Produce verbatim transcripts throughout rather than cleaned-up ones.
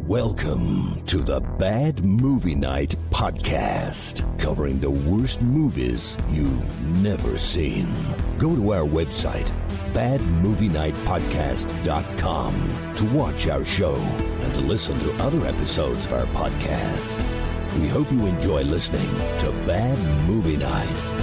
Welcome to the Bad Movie Night Podcast, covering the worst movies you've never seen. Go to our website, bad movie night podcast dot com, to watch our show and to listen to other episodes of our podcast. We hope you enjoy listening to Bad Movie Night.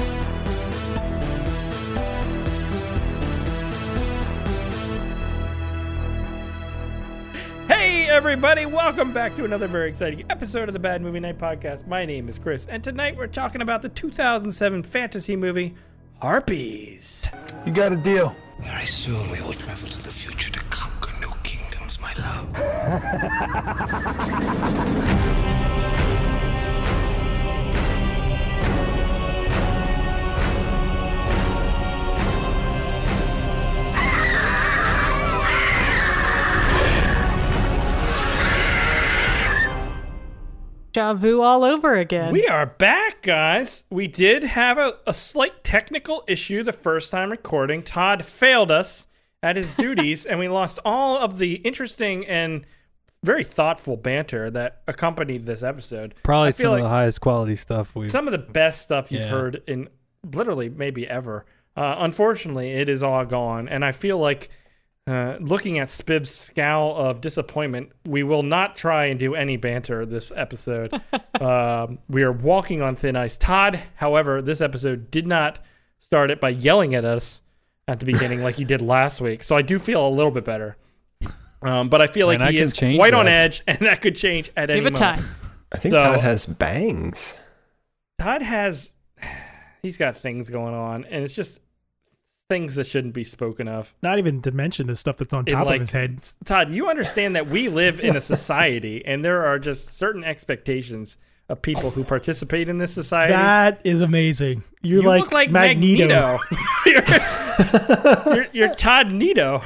Hey everybody, welcome back to another very exciting episode of the Bad Movie Night Podcast. My name is Chris, and tonight we're talking about the two thousand seven fantasy movie, Harpies. You got a deal. Very soon we will travel to the future to conquer new kingdoms, my love. Deja vu all over again. We are back, guys. We did have a, a slight technical issue the first time recording. Todd failed us at his duties, and we lost all of the interesting and very thoughtful banter that accompanied this episode. Probably some like of the highest quality stuff we've... Some of the best stuff you've Yeah. heard in literally maybe ever. Uh, unfortunately, it is all gone, and I feel like Uh, looking at Spiv's scowl of disappointment, we will not try and do any banter this episode. um, we are walking on thin ice. Todd, however, this episode did not start it by yelling at us at the beginning like he did last week. So I do feel a little bit better. Um, but I feel like And I he can is change quite on that. edge, and that could change at any Give it moment. time. I think So- Todd has bangs. Todd has, he's got things going on, and it's just things that shouldn't be spoken of. Not even to mention the stuff that's on In, top like, of his head. Todd, you understand that we live in a society, and there are just certain expectations of people who participate in this society. That is amazing. You're you like, look like Magneto. Magneto. you're, you're, you're Todd Nito.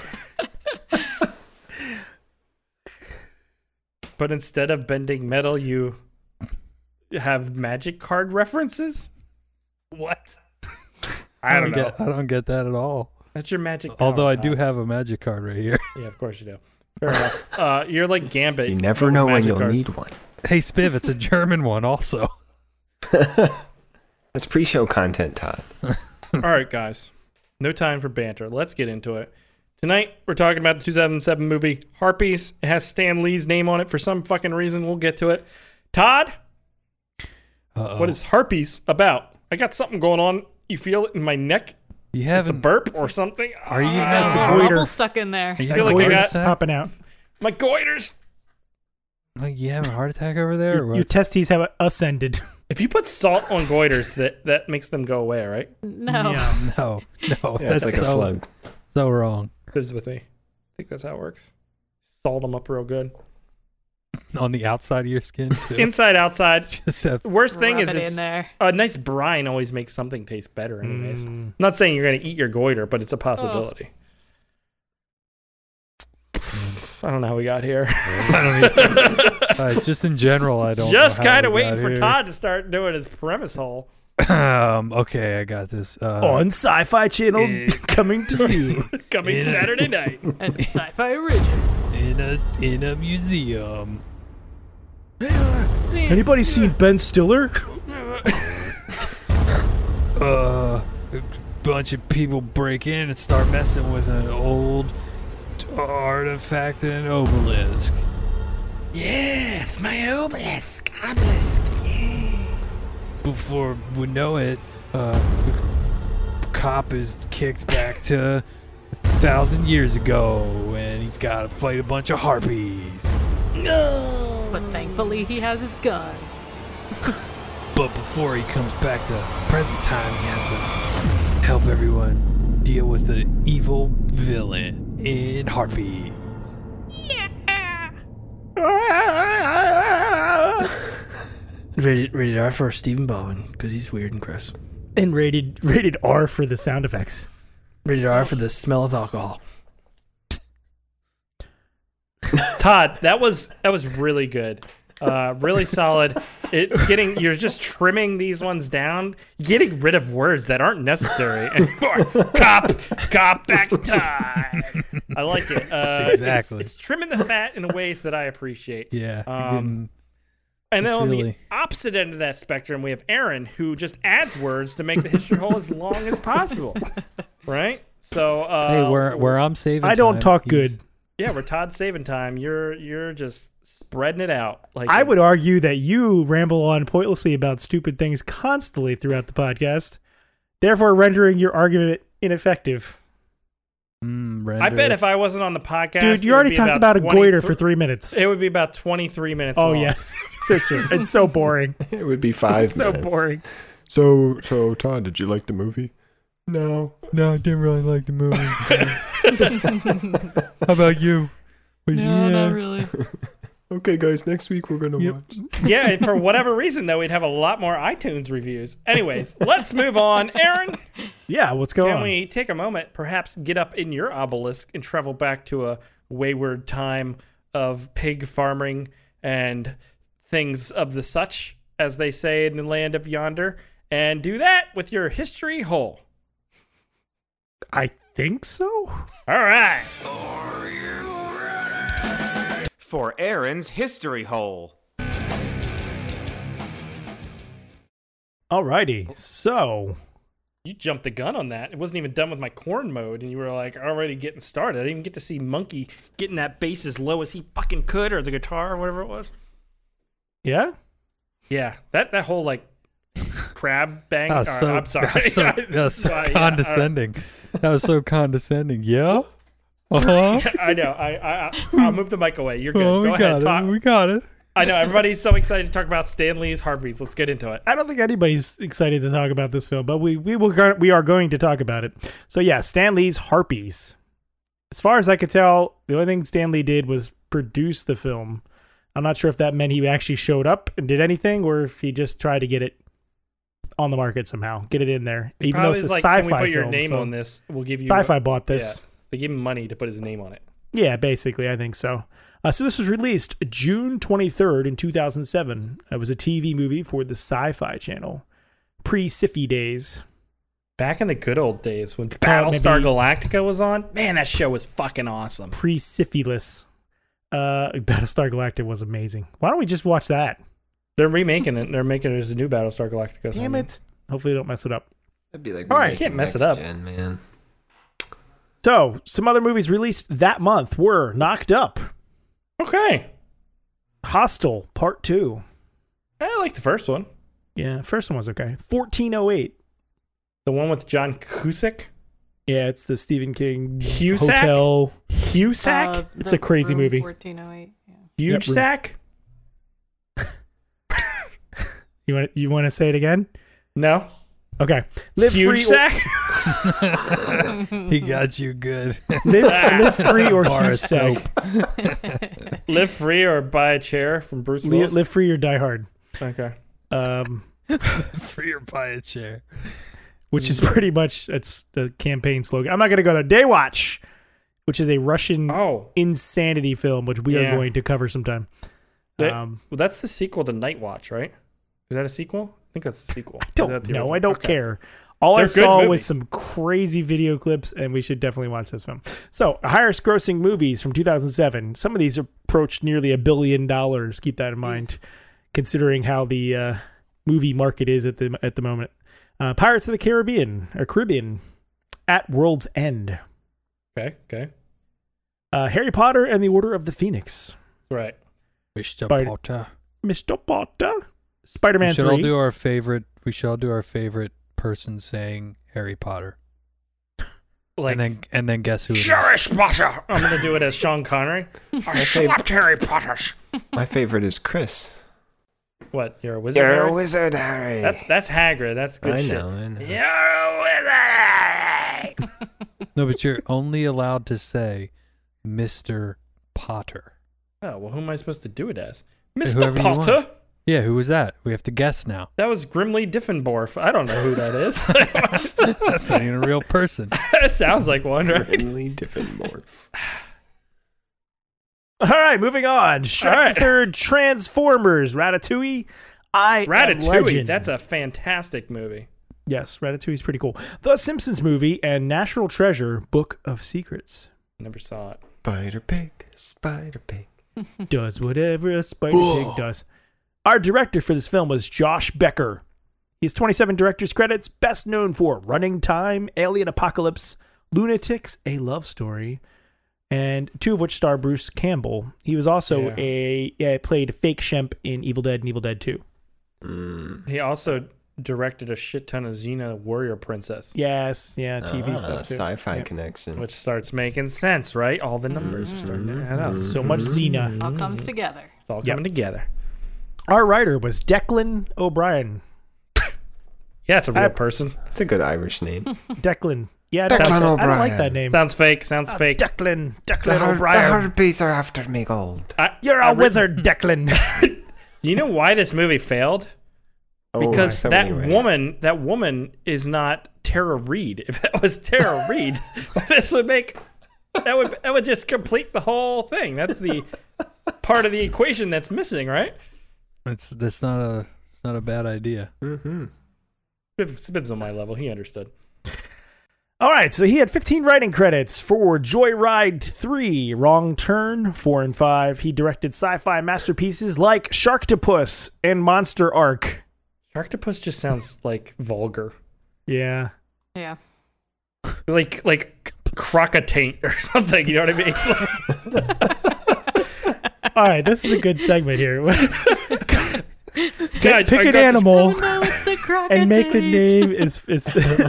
But instead of bending metal, you have magic card references? What? I don't know. get, I don't get that at all. That's your magic power, Although I do Todd. have a magic card right here. Yeah, of course you do. Fair enough. Uh, you're like Gambit. You never with know when magic you'll cards. need one. Hey, Spiv, it's a German one also. That's pre-show content, Todd. All right, guys. No time for banter. Let's get into it. Tonight, we're talking about the two thousand seven movie Harpies. It has Stan Lee's name on it for some fucking reason. We'll get to it. Todd, Uh-oh. what is Harpies about? I got something going on. You feel it in my neck? You It's a haven't... burp or something? Are you Ah, having There's a a goiter. bubble stuck in there. Are you I feel having like a I heart got- attack? popping out. my goiters. Like, you having a heart attack over there? Or Your, what? your testes have ascended. If you put salt on goiters, that, that makes them go away, right? No. Yeah. No, no. Yeah, it's that's like a so, slug. so wrong. Lives with me. I think that's how it works. Salt them up real good. On the outside of your skin, too. Inside, outside. Just have, The worst thing Rub is it it's in there. a nice brine always makes something taste better anyways. Mm. I'm not saying you're going to eat your goiter, but it's a possibility. I don't know how we got here. I don't even, uh, just in general, I don't Just know how kind of we waiting got for here. Todd to start doing his premise hole. um, okay, I got this. Uh, On Sci-Fi Channel, Eh. coming to you. Coming Yeah. Saturday night. And sci-fi origin. in a in a museum. Anybody seen Ben Stiller? Uh, a bunch of people break in and start messing with an old artifact and obelisk. Yes, my obelisk. Obelisk, yeah. Before we know it, uh, the cop is kicked back to a thousand years ago, and he's got to fight a bunch of harpies. But thankfully, he has his guns. But before he comes back to present time, he has to help everyone deal with the evil villain in Harpies. Rated, rated R for Stephen Baldwin, because he's weird and gross. And rated rated R for the sound effects. Rated R for the smell of alcohol. Todd, that was that was really good. Uh, really solid. It's getting you're just trimming these ones down, getting rid of words that aren't necessary anymore. Cop, cop back time. Uh, I like it. Uh, Exactly. It's, it's trimming the fat in ways that I appreciate. Yeah. you're Um, getting- And then It's on really- the opposite end of that spectrum, we have Aaron, who just adds words to make the history hole as long as possible. Right? So, uh, hey, where where I'm saving. I don't time, talk he's- good. yeah, we're Todd saving time. You're you're just spreading it out. Like I would argue that you ramble on pointlessly about stupid things constantly throughout the podcast, therefore rendering your argument ineffective. Mm, I render. bet if I wasn't on the podcast, Dude, you it would already be talked about a twenty goiter for three minutes. It would be about twenty-three minutes. Oh, long. yes. So true. It's so boring. It would be five so minutes. boring. So, so Todd, did you like the movie? No. No, I didn't really like the movie. How about you? Well, No, yeah. not really. Okay, guys, next week we're gonna Yep. watch. Yeah, and for whatever reason, though, we'd have a lot more iTunes reviews. Anyways, let's move on. Aaron, Yeah, what's going can on? we take a moment, perhaps get up in your obelisk and travel back to a wayward time of pig farming and things of the such, as they say in the land of yonder, and do that with your history hole? I think so. All right. For Aaron's history hole. Alrighty. So, You jumped the gun on that. It wasn't even done with my corn mode, and you were like already getting started. I didn't even get to see Monkey getting that bass as low as he fucking could, or the guitar, or whatever it was. yeah. Yeah, that that whole like crab bang. That was or, so, I'm sorry. That was so, that was so Uh, yeah, condescending. That was so condescending. Yeah? Uh-huh. uh, I know. I, I I- I'll move the mic away. You're good. Oh, Go we ahead. got Talk. it. We got it. I know everybody's so excited to talk about Stan Lee's Harpies. Let's get into it. I don't think anybody's excited to talk about this film, but we we will go- we are going to talk about it. So yeah, Stan Lee's Harpies. As far as I could tell, the only thing Stan Lee did was produce the film. I'm not sure if that meant he actually showed up and did anything, or if he just tried to get it on the market somehow, get it in there. He Even though probably it's a was sci-fi like, can we put your film, name so on this? We'll give you. Sci-fi bought this. Yeah, they gave him money to put his name on it. Yeah, basically, I think so. Uh, so this was released June twenty-third in two thousand seven. It was a T V movie for the Sci-Fi Channel, pre-Syfy days. Back in the good old days when maybe- Battlestar Galactica was on, man, that show was fucking awesome. Pre-Syphilis. Uh, Battlestar Galactica was amazing. Why don't we just watch that? They're remaking it. They're making it as a new Battlestar Galactica. Damn it. Hopefully they don't mess it up. That'd be like All right, remaking can't mess it Next up. Gen, man. So, some other movies released that month were Knocked Up, Okay. Hostel Part two. I like the first one. Yeah, first one was okay. fourteen oh eight. The one with John Cusack. Yeah, it's the Stephen King Cusack? Hotel. Cusack? Uh, It's a crazy room movie. fourteen oh eight. Yeah. Huge Yep. sack? You want you want to say it again? No. Okay. Live Huge free sack? He got you good. Live, live free or Bar huge of sack. Live free or buy a chair from Bruce Live, Willis? live free or die hard. Okay. Um, Free or buy a chair. which is pretty much it's the campaign slogan. I'm not going to go there. Daywatch, which is a Russian Oh. insanity film, which we Yeah. are going to cover sometime. That- Um, well, that's the sequel to Night Watch, right? Is that a sequel? I think that's the sequel. I don't Is that the know. original? I don't Okay. care. All They're I good saw was movies. some crazy video clips, and we should definitely watch this film. So, highest grossing movies from two thousand seven. Some of these approached nearly a billion dollars. Keep that in mind, considering how the uh, movie market is at the at the moment. Uh, Pirates of the Caribbean or Caribbean, At World's End, Okay, okay. uh, Harry Potter and the Order of the Phoenix, That's right. Mister Spider- Potter. Mister Potter, Spider-Man We should all three. do our favorite. We should all do our favorite person saying Harry Potter, Like, and then and then guess who it is. Cherish Potter. I'm going to do it as Sean Connery. I slapped Harry Potter. My favorite is Chris. What? You're a wizard? You're Harry? a wizard, Harry. That's that's Hagrid. That's good I shit. know, I know. You're a wizard, Harry. No, but you're only allowed to say Mister Potter. Oh, well, who am I supposed to do it as? Mister Whoever you want. Potter? Yeah, who was that? We have to guess now. That was Grimly Diffenborf. I don't know who that is. That's not even a real person. That sounds like one, right? Really different morph. All right, moving on. Shrek All right. the Third, Transformers, Ratatouille, I Am Ratatouille. Legend. That's a fantastic movie. Yes, Ratatouille's pretty cool. The Simpsons movie and National Treasure, Book of Secrets. Never saw it. Spider Pig, Spider Pig. Does whatever a spider pig does. Our director for this film was Josh Becker. He has twenty-seven director's credits, best known for Running Time, Alien Apocalypse, Lunatics, A Love Story, and two of which star Bruce Campbell. He was also Yeah. a yeah, played Fake Shemp in Evil Dead and Evil Dead two. Mm. He also directed a shit ton of Xena Warrior Princess, Yes, yeah, T V Ah, stuff too. Sci-fi Yep. connection. which starts making sense, right? All the numbers are starting to add up. So much Xena. All comes together. It's all Yep. coming together. Our writer was Declan O'Brien. Yeah, it's a real That's- person. It's a good Irish name. Declan. Yeah, Declan I don't- I don't like O'Brien. that name. Sounds fake. Sounds fake. Declan. The, Declan har- the O'Brien. harpies are after me gold. I- You're I a re- wizard, Declan. Do you know why this movie failed? Oh, Because so that many ways. woman, that woman is not Tara Reid. If that was Tara Reid, this would make that would that would just complete the whole thing. That's the part of the equation that's missing, right? That's that's not a it's not a bad idea. Mm-hmm. Spibs on my level. He understood. All right, so he had fifteen writing credits for Joyride three, Wrong Turn four and five. He directed sci-fi masterpieces like Sharktopus and Monster Ark. Sharktopus just sounds like vulgar, Yeah. Yeah. like like crocataint or something. You know what I mean? All right, this is a good segment here. Guys, Pick I an got this- animal No, it's the crocodile. and make the name as as,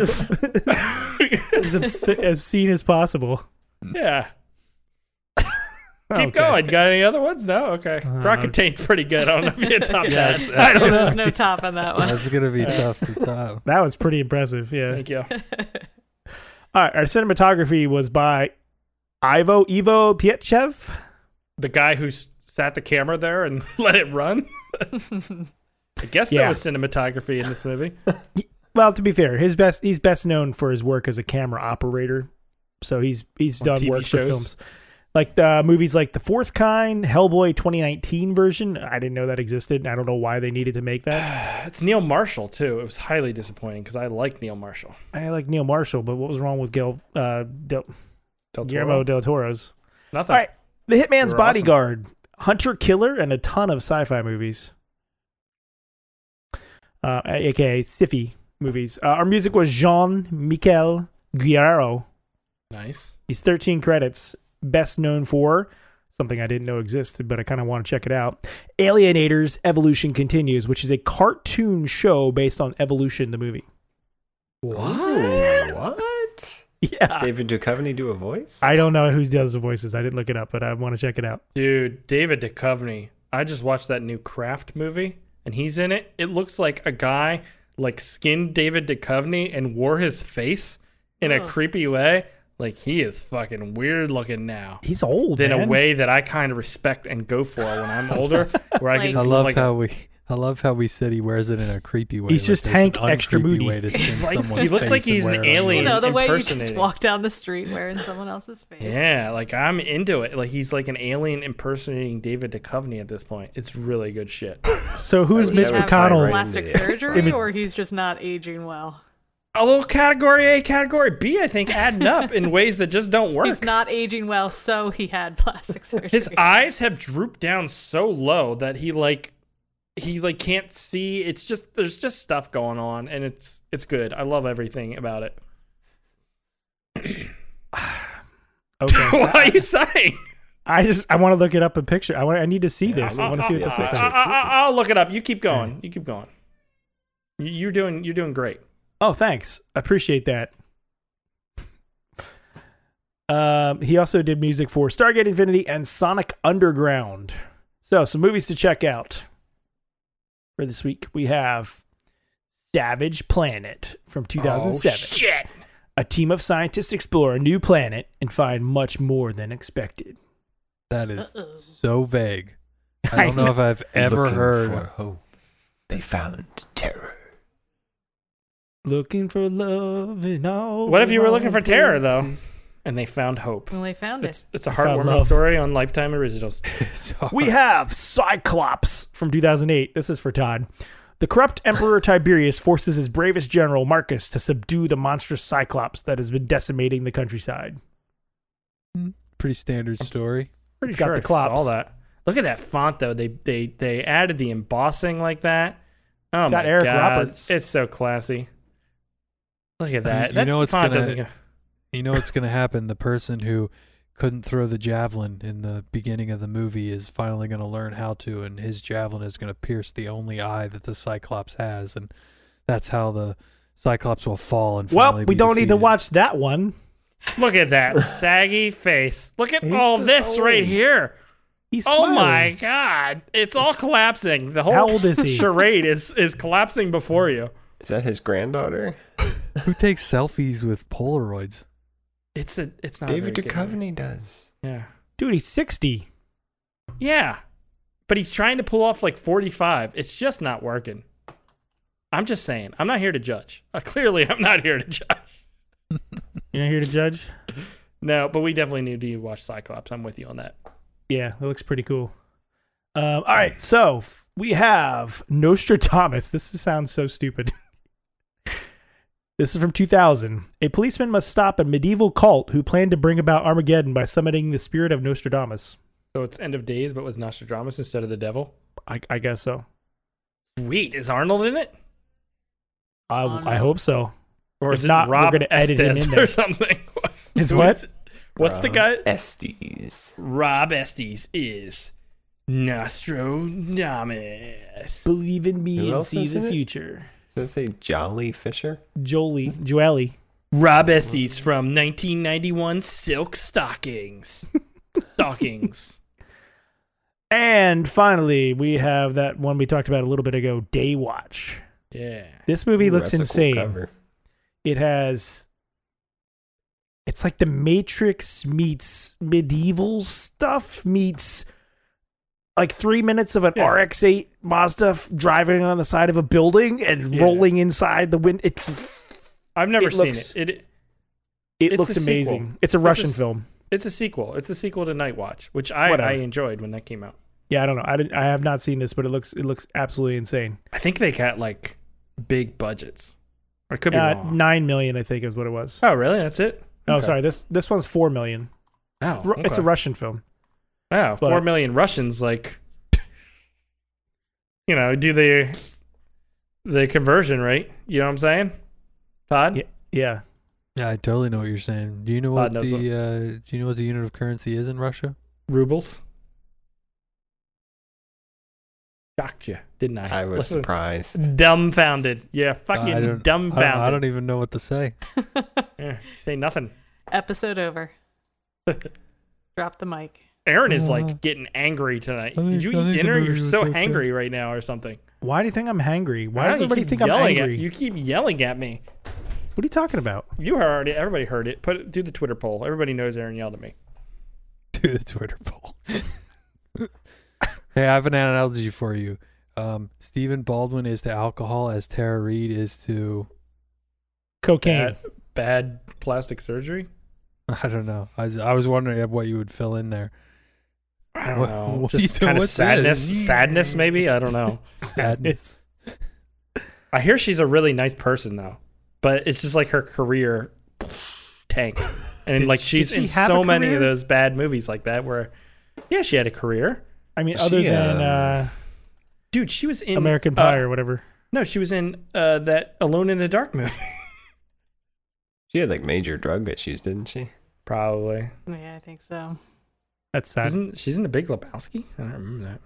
as, obs- as obscene as possible. Yeah. Keep Okay. going. Got any other ones? No? Okay. Crocataint's pretty good. I don't know if you top Yeah, that. it's- I don't know. There's no top on that one. That's gonna be tough to top. That was pretty impressive. Yeah. Thank you. All right, our cinematography was by Ivo Ivo Pietchev. The guy who s- sat the camera there and let it run. I guess Yeah. that was cinematography in this movie. Well, to be fair, his best he's best known for his work as a camera operator. So he's he's On done T V work shows? for films. Like the movies like The Fourth Kind, Hellboy twenty nineteen version. I didn't know that existed. And I don't know why they needed to make that. It's Neil Marshall, too. It was highly disappointing because I like Neil Marshall. I like Neil Marshall, but what was wrong with Gil, uh, Del, Del Toro? Guillermo del Toro's? Nothing. All right, The Hitman's They were Bodyguard, Hunter Killer, and a ton of sci-fi movies. Uh, A K A Sci-fi movies. Uh, our music was Jean-Michel Guerrero. Nice. He's thirteen credits. Best known for something I didn't know existed, but I kind of want to check it out. Alienators Evolution Continues, which is a cartoon show based on Evolution, the movie. What? What? Yeah. Does David Duchovny do a voice? I don't know who does the voices. I didn't look it up, but I want to check it out. Dude, David Duchovny. I just watched that new Craft movie, and he's in it. It looks like a guy like skinned David Duchovny and wore his face in a Oh. creepy way. Like, he is fucking weird looking now. He's old, In man. a way that I kind of respect and go for when I'm older, where I can Like- just I love like how we I love how we said he wears it in a creepy way. He's like just there's Hank an extra uncreepy moody. way to skin Like, someone's he looks face like and he's an wear it on alien. You know, the way you just impersonating. walk down the street wearing someone else's face. Yeah, like I'm into it. Like he's like an alien impersonating David Duchovny at this point. It's really good shit. So who's would Mitch never Have find McConnell? right plastic into this. surgery, Image- or he's just not aging well. A little category A, category B, I think, adding up in ways that just don't work. He's not aging well, so he had plastic surgery. His eyes have drooped down so low that he like he like can't see. It's just there's just stuff going on, and it's it's good. I love everything about it. Okay. What are you saying? I just I want to look it up a picture. I want I need to see this. I I'll, want to see what this I'll- looks I'll- like. I'll- I'll look it up. You keep going. You keep going. You- You're doing you're doing great. Oh, thanks. I appreciate that. Um, he also did music for Stargate Infinity and Sonic Underground. So, some movies to check out for this week. We have Savage Planet from two thousand seven. Oh, shit. A team of scientists explore a new planet and find much more than expected. That is Uh-oh. so vague. I don't know if I've ever Looking heard. for hope. They found terror. Looking for love in all. What if you were the looking for wrong terror though, places. and they found hope? Well, they found It's it. it's a found heartwarming love. story on Lifetime Originals. So- We have Cyclops from two thousand eight. This is for Todd. The corrupt Emperor Tiberius forces his bravest general, Marcus, to subdue the monstrous Cyclops that has been decimating the countryside. pretty standard story. Pretty It's sure got the I clops. saw that. Look at that font though. They they they added the embossing like that. Oh Got my Eric god, Roberts. it's so classy. Look at that. You that know what's font gonna- doesn't go. You know what's going to happen? The person who couldn't throw the javelin in the beginning of the movie is finally going to learn how to, and his javelin is going to pierce the only eye that the Cyclops has, and that's how the Cyclops will fall and Well, finally we be don't need to defeated. watch that one. Look at that saggy face. Look at He's all just this right old. here. He's Oh smiling. my god, it's all collapsing. The whole How old is he? charade is is collapsing before you. Is that his granddaughter? Who takes selfies with Polaroids? It's a it's not David very good. Duchovny does. Yeah. Dude, he's sixty. Yeah. But he's trying to pull off like forty-five. It's just not working. I'm just saying. I'm not here to judge. Uh, clearly, I'm not here to judge. You're not here to judge? No, but we definitely need to watch Cyclops. I'm with you on that. Yeah, it looks pretty cool. Um, all right, so f- we have Nostradamus. This sounds so stupid. This is from two thousand. A policeman must stop a medieval cult who planned to bring about Armageddon by summoning the spirit of Nostradamus. So it's End of Days, but with Nostradamus instead of the devil. I, I guess so. Sweet. Is Arnold in it? I, Oh, no. I hope so. Or If is it not, we're Rob gonna edit him Estes in there. or something? Is Who what? is- What's the Rob guy? Estes. Rob Estes is Nostradamus. Believe in me Who and else see is the in it? future. Does that say Jolly Fisher? Jolie, Joelle. Rob Estes from nineteen ninety-one Silk Stockings. Stockings. And finally, we have that one we talked about a little bit ago, Daywatch. Yeah. This movie Ooh, looks that's a cool insane. cover. It has, it's like the Matrix meets medieval stuff meets like three minutes of an Yeah. R X eight Mazda f- driving on the side of a building and Yeah. rolling inside the wind. It, I've never It seen looks- it. It it It's looks a sequel. amazing. It's a It's a Russian s- film. It's a sequel. It's a sequel to Night Watch, which I, Whatever. I enjoyed when that came out. Yeah, I don't know. I, didn't, I have not seen this, but it looks it looks absolutely insane. I think they got like big budgets. I could be Uh, wrong. Nine million, I think, is what it was. Oh, really? That's it? Oh, Okay. sorry. This this one's four million. Oh, Ru- It's a okay. Russian film. Wow, but- four million Russians like, you know, do the the conversion rate. You know what I'm saying, Todd? Yeah. Yeah. Yeah, I totally know what you're saying. Do you know Todd what knows the uh, do you know what the unit of currency is in Russia? Rubles. Shocked you, didn't I? I was Listen, surprised. dumbfounded. Yeah, I fucking don't, I don't- dumbfounded. I don't even know what to say. Yeah, say nothing. Episode over. Drop the mic. Aaron is Uh, like getting angry tonight. I think- Did you I eat think the dinner? movie You're was so okay. hangry right now, or something. Why do you think I'm hangry? Why Wow, does you everybody keep think I'm yelling angry? At, you keep yelling at me. What are you talking about? You heard it. Everybody heard it. Put it, do the Twitter poll. Everybody knows Aaron yelled at me. Do the Twitter poll. Hey, I have an analogy for you. Um, Stephen Baldwin is to alcohol as Tara Reid is to Cocaine. Bad, bad plastic surgery. I don't know. I was, I was wondering what you would fill in there. I don't What- know. what Just you doing kind of with sadness. this? Sadness, maybe. I don't know. Sadness. I hear she's a really nice person though, but it's just like her career tanked, and Did- like did she's she in have so a many career? of those bad movies like that. Where, yeah, she had a career. I mean, Was other she, than um, uh, Dude, she was in American Pie uh, or whatever. No, she was in uh, that Alone in the Dark movie. She had like major drug issues, didn't she? Probably. Yeah, I think so. That's sad. Isn't she's in the Big Lebowski? I don't remember that.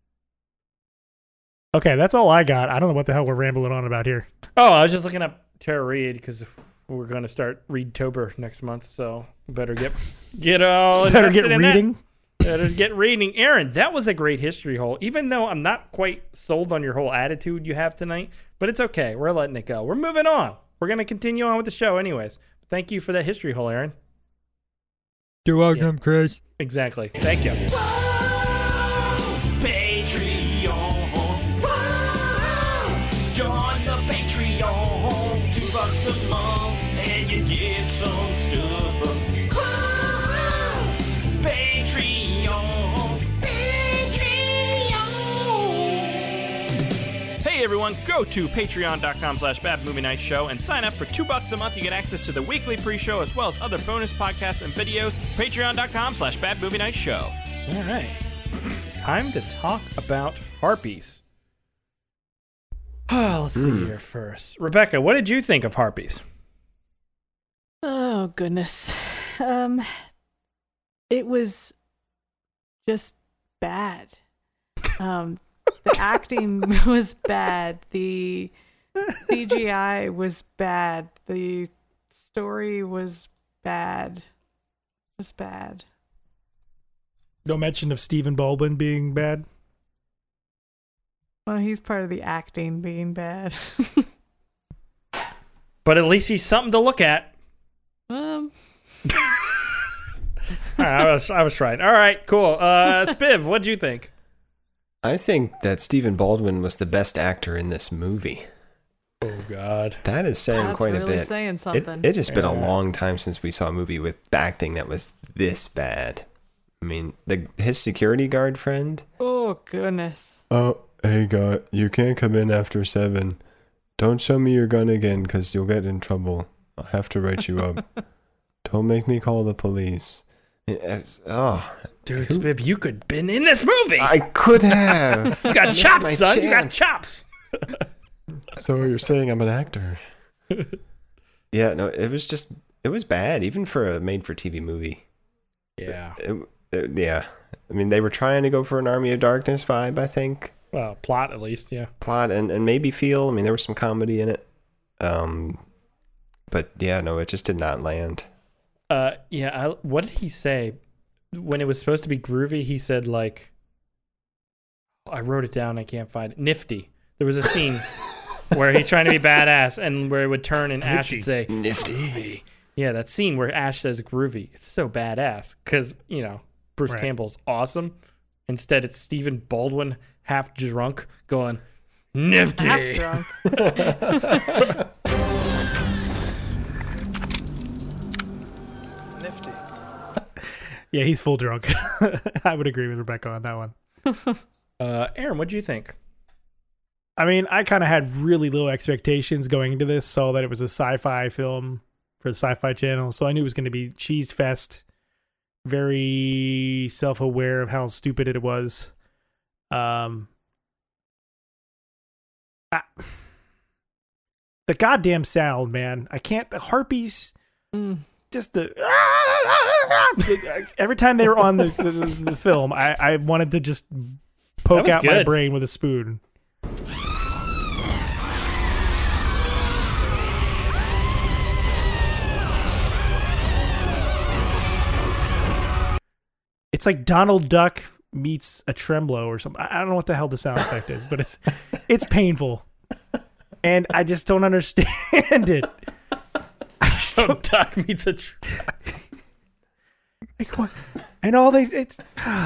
Okay, that's all I got. I don't know what the hell we're rambling on about here. Oh, I was just looking up Tara Reid because we're going to start Readtober next month, so better get get all Better invested get in that. reading. Better get reading. Aaron, that was a great history hole. Even though I'm not quite sold on your whole attitude you have tonight, but it's okay. We're letting it go. We're moving on. We're going to continue on with the show anyways. Thank you for that history hole, Aaron. You're welcome, Chris. Exactly. Thank you. Patreon. Wow. Join the Patreon. Two bucks a month and you get some stuff. Wow. Patreon. Patreon. Hey everyone, go to patreon.com slash bad movie night show and sign up for two bucks a month. You get access to the weekly pre-show as well as other bonus podcasts and videos. Patreon.com slash bad movie night show. All right. Time to talk about Harpies. Oh, let's see here first. Rebecca, what did you think of Harpies? Oh, goodness. Um, it was just bad. Um, the acting was bad. The C G I was bad. The story was bad. Just bad. No mention of Stephen Baldwin being bad. Well, he's part of the acting being bad. But at least he's something to look at. Um. All right, I was I was trying. All right, cool. Uh, Spiv, what'd you think? I think that Stephen Baldwin was the best actor in this movie. Oh God, that is saying That's quite really a bit. saying something. It, it has been Yeah. a long time since we saw a movie with acting that was this bad. I mean, the his security guard friend. Oh, goodness. Oh, hey, God, you can't come in after seven. Don't show me your gun again, because you'll get in trouble. I'll have to write you up. Don't make me call the police. It's, oh, dude, Spiv, you could been in this movie. I could have. You got Missed chops, my son. You got chance. chops. So you're saying I'm an actor? Yeah, no, it was just, it was bad, even for a made-for-T V movie. Yeah. It, it, yeah. I mean, they were trying to go for an Army of Darkness vibe, I think. Well, plot at least, yeah. Plot and, and maybe feel. I mean, there was some comedy in it. Um, but yeah, no, it just did not land. Uh, yeah. I, what did he say when it was supposed to be groovy? He said like, I wrote it down. I can't find it. Nifty. There was a scene where he's trying to be badass, and where it would turn and Ash would say Nifty. Groovy. Yeah, that scene where Ash says groovy. It's so badass because you know Bruce Right. Campbell's awesome. Instead, it's Stephen Baldwin half drunk going nifty. Half drunk. Nifty. Yeah, he's full drunk. I would agree with Rebecca on that one. Uh, Aaron, what'd you think? I mean, I kind of had really low expectations going into this. Saw that it was a sci-fi film for the Sci-Fi Channel, so I knew it was going to be cheese fest. Very self-aware of how stupid it was. Um, I, the goddamn sound, man! I can't. The harpies, Mm. just the every time they were on the the, the film, I, I wanted to just poke was out my good. brain with a spoon. It's like Donald Duck meets a tremolo or something. I I don't know what the hell the sound effect is, but it's it's painful, and I just don't understand it. I just So don't, Duck meets a. Tr- like what? And all they it's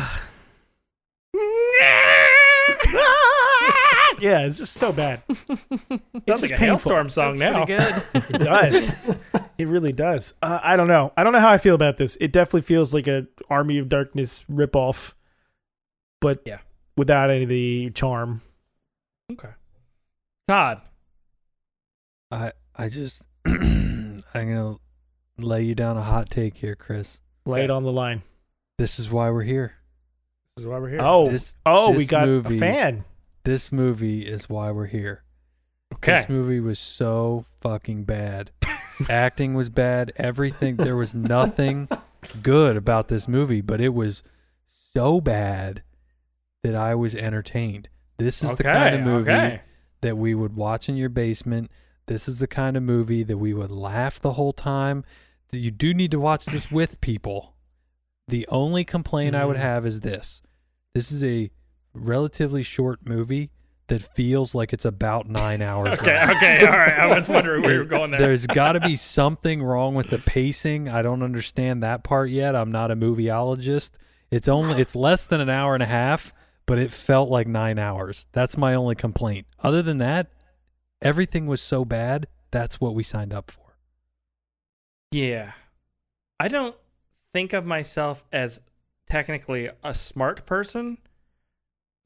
yeah, it's just so bad. It's Sounds just like a painful. Hailstorm song That's now. pretty good. It does. It really does. Uh, I don't know. I don't know how I feel about this. It definitely feels like a Army of Darkness ripoff, but Yeah. without any of the charm. Okay. Todd. I I just I'm gonna lay you down a hot take here, Chris. Lay it on the line. This is why we're here. This is why we're here. Oh, This- oh, we this got movie- a fan. This movie is why we're here. okay. This movie was so fucking bad. Acting was bad. Everything. There was nothing good about this movie, but it was so bad that I was entertained. This is the kind of Okay, movie okay. that we would watch in your basement. This is the kind of movie that we would laugh the whole time. You do need to watch this with people. The only complaint I would Mm. have is this. This is a relatively short movie that feels like it's about nine hours Okay, long. okay, all right. I was wondering where you were going there. There's got to be something wrong with the pacing. I don't understand that part yet. I'm not a movieologist. It's only it's less than an hour and a half, but it felt like nine hours. That's my only complaint. Other than that, everything was so bad. That's what we signed up for. Yeah. I don't think of myself as technically a smart person,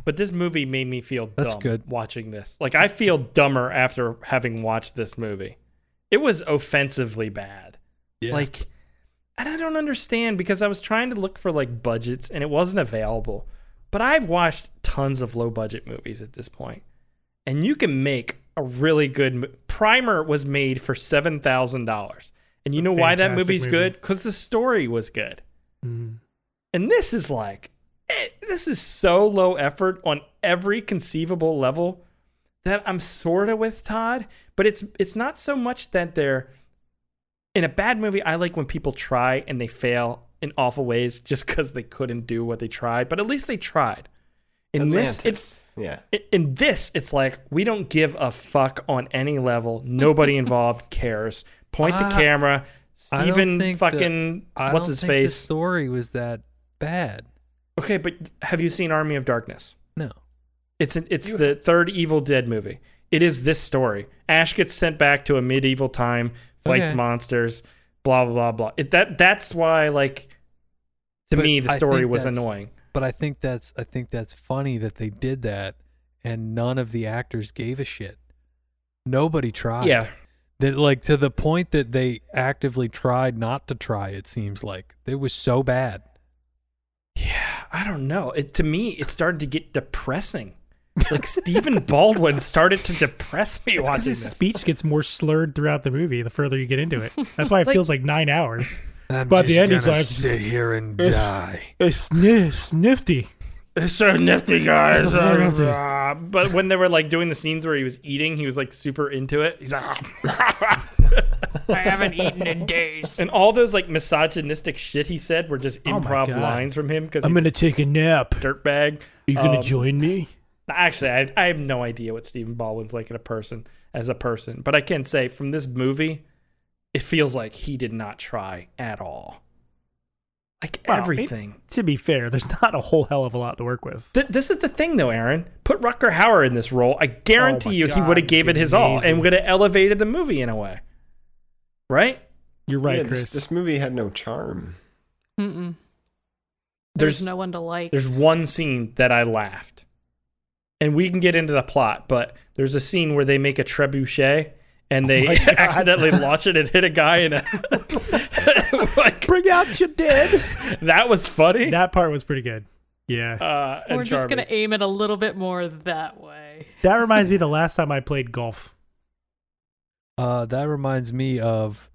But this movie made me feel That's dumb good. watching this. Like, I feel dumber after having watched this movie. It was offensively bad. Yeah. Like, and I don't understand because I was trying to look for like budgets and it wasn't available. But I've watched tons of low budget movies at this point. And you can make a really good mo- Primer was made for seven thousand dollars. And you know why that Fantastic movie's movie. good? Cuz the story was good. Mm. And this is like eh, this is so low effort on every conceivable level that I'm sort of with Todd, but it's it's not so much that they're in a bad movie. I like when people try and they fail in awful ways just because they couldn't do what they tried, but at least they tried. In Atlantis. this, it's yeah. in this, it's like we don't give a fuck on any level. Nobody involved cares. Point the Uh, camera. I don't Steven think fucking the- I what's don't his think face? The story was that bad. Okay, but have you seen Army of Darkness? No. It's an, it's the third Evil Dead movie. It is this story. Ash gets sent back to a medieval time, fights Okay. monsters, blah blah blah blah. It, that that's why like to But me the I story think was that's- annoying. But I think that's I think that's funny that they did that, and none of the actors gave a shit. Nobody tried. Yeah. That like to the point that they actively tried not to try. It seems like it was so bad. Yeah, I don't know. It to me it started to get depressing. Like Stephen Baldwin started to depress me It's 'cause watching his this. speech gets more slurred throughout the movie the further you get into it. That's why it Like- feels like nine hours. I'm But at the just end, he's gonna like, sit here and it's- die. It's, it's nifty. It's so nifty, guys. It's so nifty. Uh, but when they were like doing the scenes where he was eating, he was like super into it. He's like, I haven't eaten in days. and all those like misogynistic shit he said were just Oh my improv God. lines from him because I'm he's going to take a nap. a dirtbag. You going to Um, join me? Actually, I, I have no idea what Stephen Baldwin's like in a person as a person, but I can say from this movie, it feels like he did not try at all. Like Well, everything. To be fair, there's not a whole hell of a lot to work with. Th- this is the thing, though, Aaron. Put Rutger Hauer in this role. I guarantee Oh my you, he God, would have gave it his all amazing. and would have elevated the movie in a way. Right? You're right, Yeah, Chris. this, this movie had no charm. Mm-mm. There's There's no one to like. There's one scene that I laughed, and we can get into the plot. But there's a scene where they make a trebuchet and they Oh my God. accidentally launch it and hit a guy in a. like, Bring out your dead. that was funny. That part was pretty good. Yeah. uh, and We're just charming. gonna aim it a little bit more that way. That reminds me of the last time I played golf. Uh, that reminds me of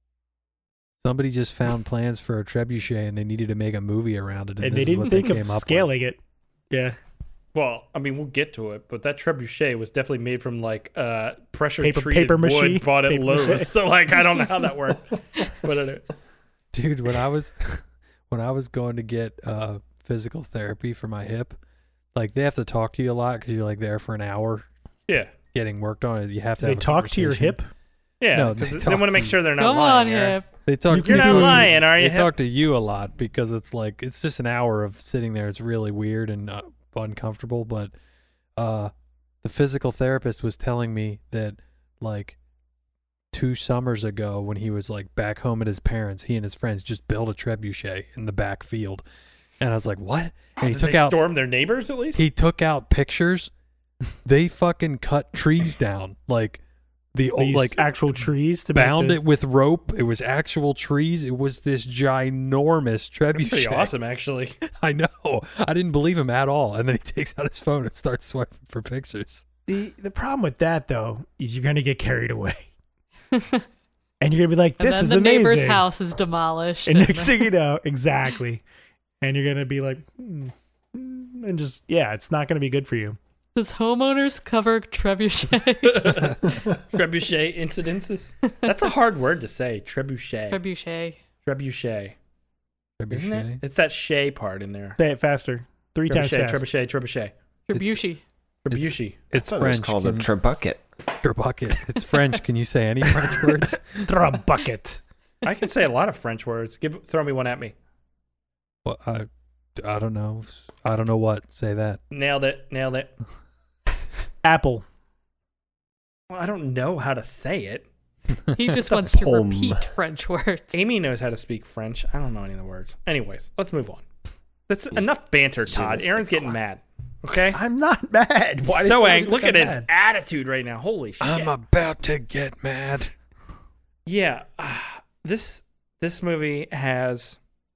somebody just found plans for a trebuchet and they needed to make a movie around it, and, And this they is didn't what think they of came up with. scaling it. Yeah. Well, I mean, we'll get to it, but that trebuchet was definitely made from like uh, pressure Paper- treated paper mache? wood bought at Paper Lowe's. mache. So like, I don't know how that worked. But it, Dude, when I was when I was going to get uh, physical therapy for my hip, like they have to talk to you a lot because you're like there for an hour yeah, getting worked on it. You have to. They have a talk to your conversation. hip. yeah. No, because they they, talk want to to make you. sure they're not Come lying. on, Aaron. hip. They talk. You're to not you, lying, are you, They hip? talk to you a lot because it's like it's just an hour of sitting there. It's really weird and uh, uncomfortable. But uh, the physical therapist was telling me that like two summers ago, when he was like back home at his parents, he and his friends just built a trebuchet in the back field, and I was like, "What?" And he Did took they out. storm their neighbors at least. He took out pictures. They fucking cut trees down like. The They old, used like actual trees to make bound the- it with rope. It was actual trees. It was this ginormous trebuchet. That's pretty awesome, actually. I know. I didn't believe him at all. And then he takes out his phone and starts swiping for pictures. The the problem with that though is you're gonna get carried away, and you're gonna be like, And "This then is the amazing." neighbor's house is demolished. And next thing you know, exactly, and you're gonna be like, hmm, hmm, and just yeah, it's not gonna be good for you. Does homeowners cover trebuchet? Trebuchet incidences. That's a hard word to say. Trebuchet. trebuchet. Trebuchet. Isn't it? Trebuchet. It's that shay part in there. Say it faster, three times Trebuchet, fast. trebuchet, trebuchet. Trebuchet. Trebuchet. It's I thought French. it was called Can a you- trebucket. Trebuchet. It's French. Can you say any French words? Throw a bucket. I can say a lot of French words. Give, throw me one at me. Well, I, I don't know. I don't know what. Say that. Nailed it. Nailed it. Apple. Well, I don't know how to say it. He just a wants to poem. repeat French words. Amy knows how to speak French. I don't know any of the words. Anyways, let's move on. That's enough banter, Todd. Je ne Aaron's sais getting quoi. mad. Okay, I'm not mad. Why so did you angry. Look at get his mad? attitude right now. Holy shit! I'm about to get mad. Yeah, uh, this this movie has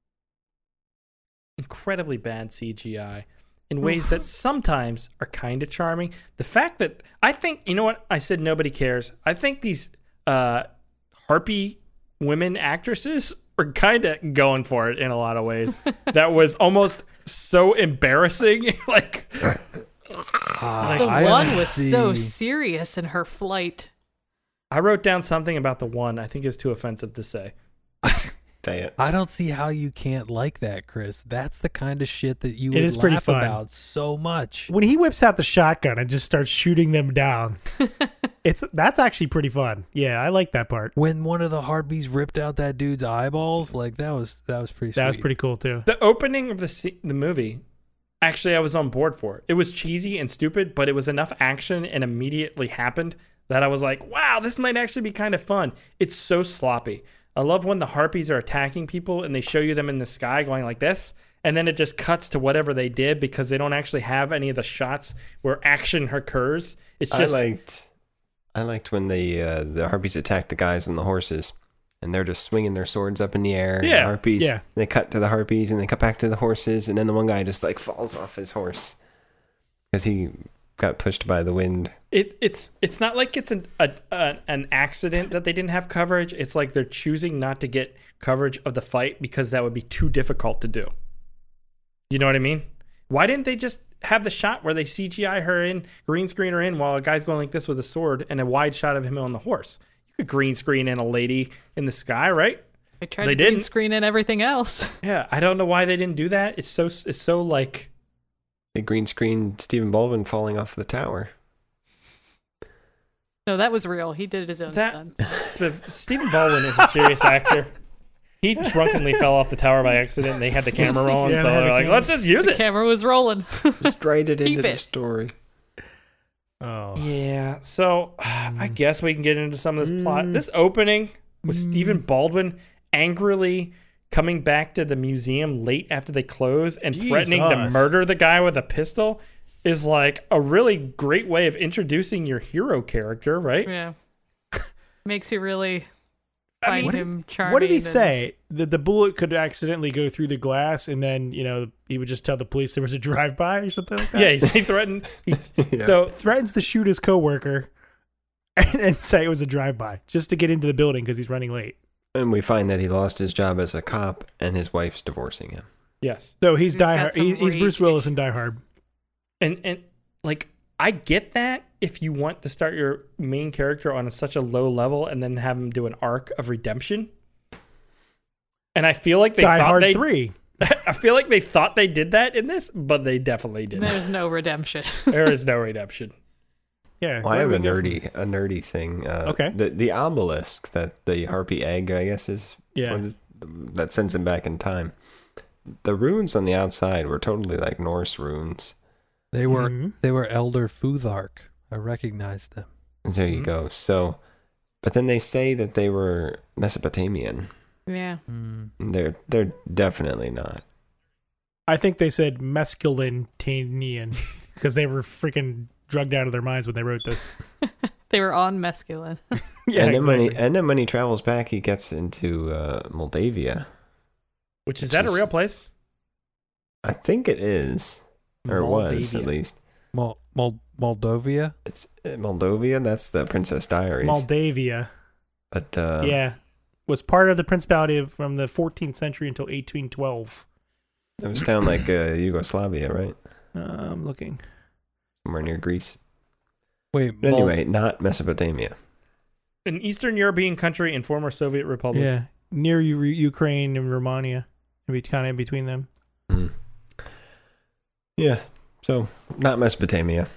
incredibly bad C G I in ways that sometimes are kind of charming. The fact that I think, you know what, I said nobody cares. I think these uh, harpy women actresses are kind of going for it in a lot of ways. That was almost so embarrassing. Like, Uh, The I one don't was so see- serious in her flight. I wrote down something about the one I think is too offensive to say. Say it. I don't see how you can't like that, Chris. That's the kind of shit that you It would is pretty laugh fun. about so much. When he whips out the shotgun and just starts shooting them down, it's that's actually pretty fun. Yeah, I like that part. When one of the harpies ripped out that dude's eyeballs, like that was that was pretty. That was sweet. pretty cool too. The opening of the se- the movie, actually, I was on board for it. It was cheesy and stupid, but it was enough action and immediately happened that I was like, wow, this might actually be kind of fun. It's so sloppy. I love when the harpies are attacking people and they show you them in the sky going like this, and then it just cuts to whatever they did because they don't actually have any of the shots where action occurs. It's just I liked, I liked when the uh, the harpies attacked the guys on the horses, and they're just swinging their swords up in the air. and Yeah, the harpies. yeah. They cut to the harpies, and they cut back to the horses, and then the one guy just like falls off his horse because he got pushed by the wind. It it's it's not like it's an a, a, an accident that they didn't have coverage. It's like they're choosing not to get coverage of the fight because that would be too difficult to do. You know what I mean? Why didn't they just have the shot where they C G I her in, green screen her in, while a guy's going like this with a sword and a wide shot of him on the horse? You could green screen in a lady in the sky, right? They tried They to green didn't. screen and everything else. Yeah, I don't know why they didn't do that. It's so it's so like They green screen Stephen Baldwin falling off the tower. No, that was real. He did his own that. stunts. But Stephen Baldwin is a serious actor. He drunkenly fell off the tower by accident. And they had the camera rolling, Yeah, so they had they're the like, camera. "Let's just use The it." camera was rolling. Just write it Keep into the it. story. Oh, Yeah, so I guess we can get into some of this plot. This opening with Stephen Baldwin angrily coming back to the museum late after they close and threatening to Jesus. murder the guy with a pistol is like a really great way of introducing your hero character, right? Yeah. Makes you really I find mean, him charming. what did he and- say? That the bullet could accidentally go through the glass, and then you know he would just tell the police there was a drive-by or something like that. Yeah, he, he threatened. He, Yeah. So Threatens to shoot his coworker, and, and say it was a drive-by just to get into the building because he's running late. And we find that he lost his job as a cop, and his wife's divorcing him. yes, So he's He's Die got Hard. some He, he's Bruce rage Willis in Die Hard. and and like I get that if you want to start your main character on a, such a low level and then have him do an arc of redemption. And I feel like they Die thought Hard they three. I feel like they thought they did that in this, but they definitely didn't. There's no redemption. There is no redemption. Yeah. Well, I where have do a we go from- nerdy, a nerdy thing. Uh, Okay. The the obelisk that the harpy egg, I guess, is Yeah. what is that sends him back in time. The runes on the outside were totally like Norse runes. They were Mhm. they were Elder Futhark. I recognized them. And there you Mhm. go. So, but then they say that they were Mesopotamian. Yeah. Mm. They're they're definitely not. I think they said mescalintanian because they were freaking drugged out of their minds when they wrote this. They were on mescaline. Yeah, and then when he exactly. and then when he travels back, he gets into uh, Moldavia. Which is Which that a is- real place? I think it is, or was at Moldavia. least. Mol- Mol- Moldovia. It's uh, Moldavia. That's the Princess Diaries. Moldavia. but uh, yeah. Was part of the Principality of, from the fourteenth century until eighteen twelve. it was down like uh, Yugoslavia, right? Uh, I'm looking. Somewhere near Greece. Wait, But Mol- anyway, not Mesopotamia. An Eastern European country and former Soviet republic. Yeah. Near U- Ukraine and Romania. Maybe kind of in between them. Mm. Yeah, so not Mesopotamia.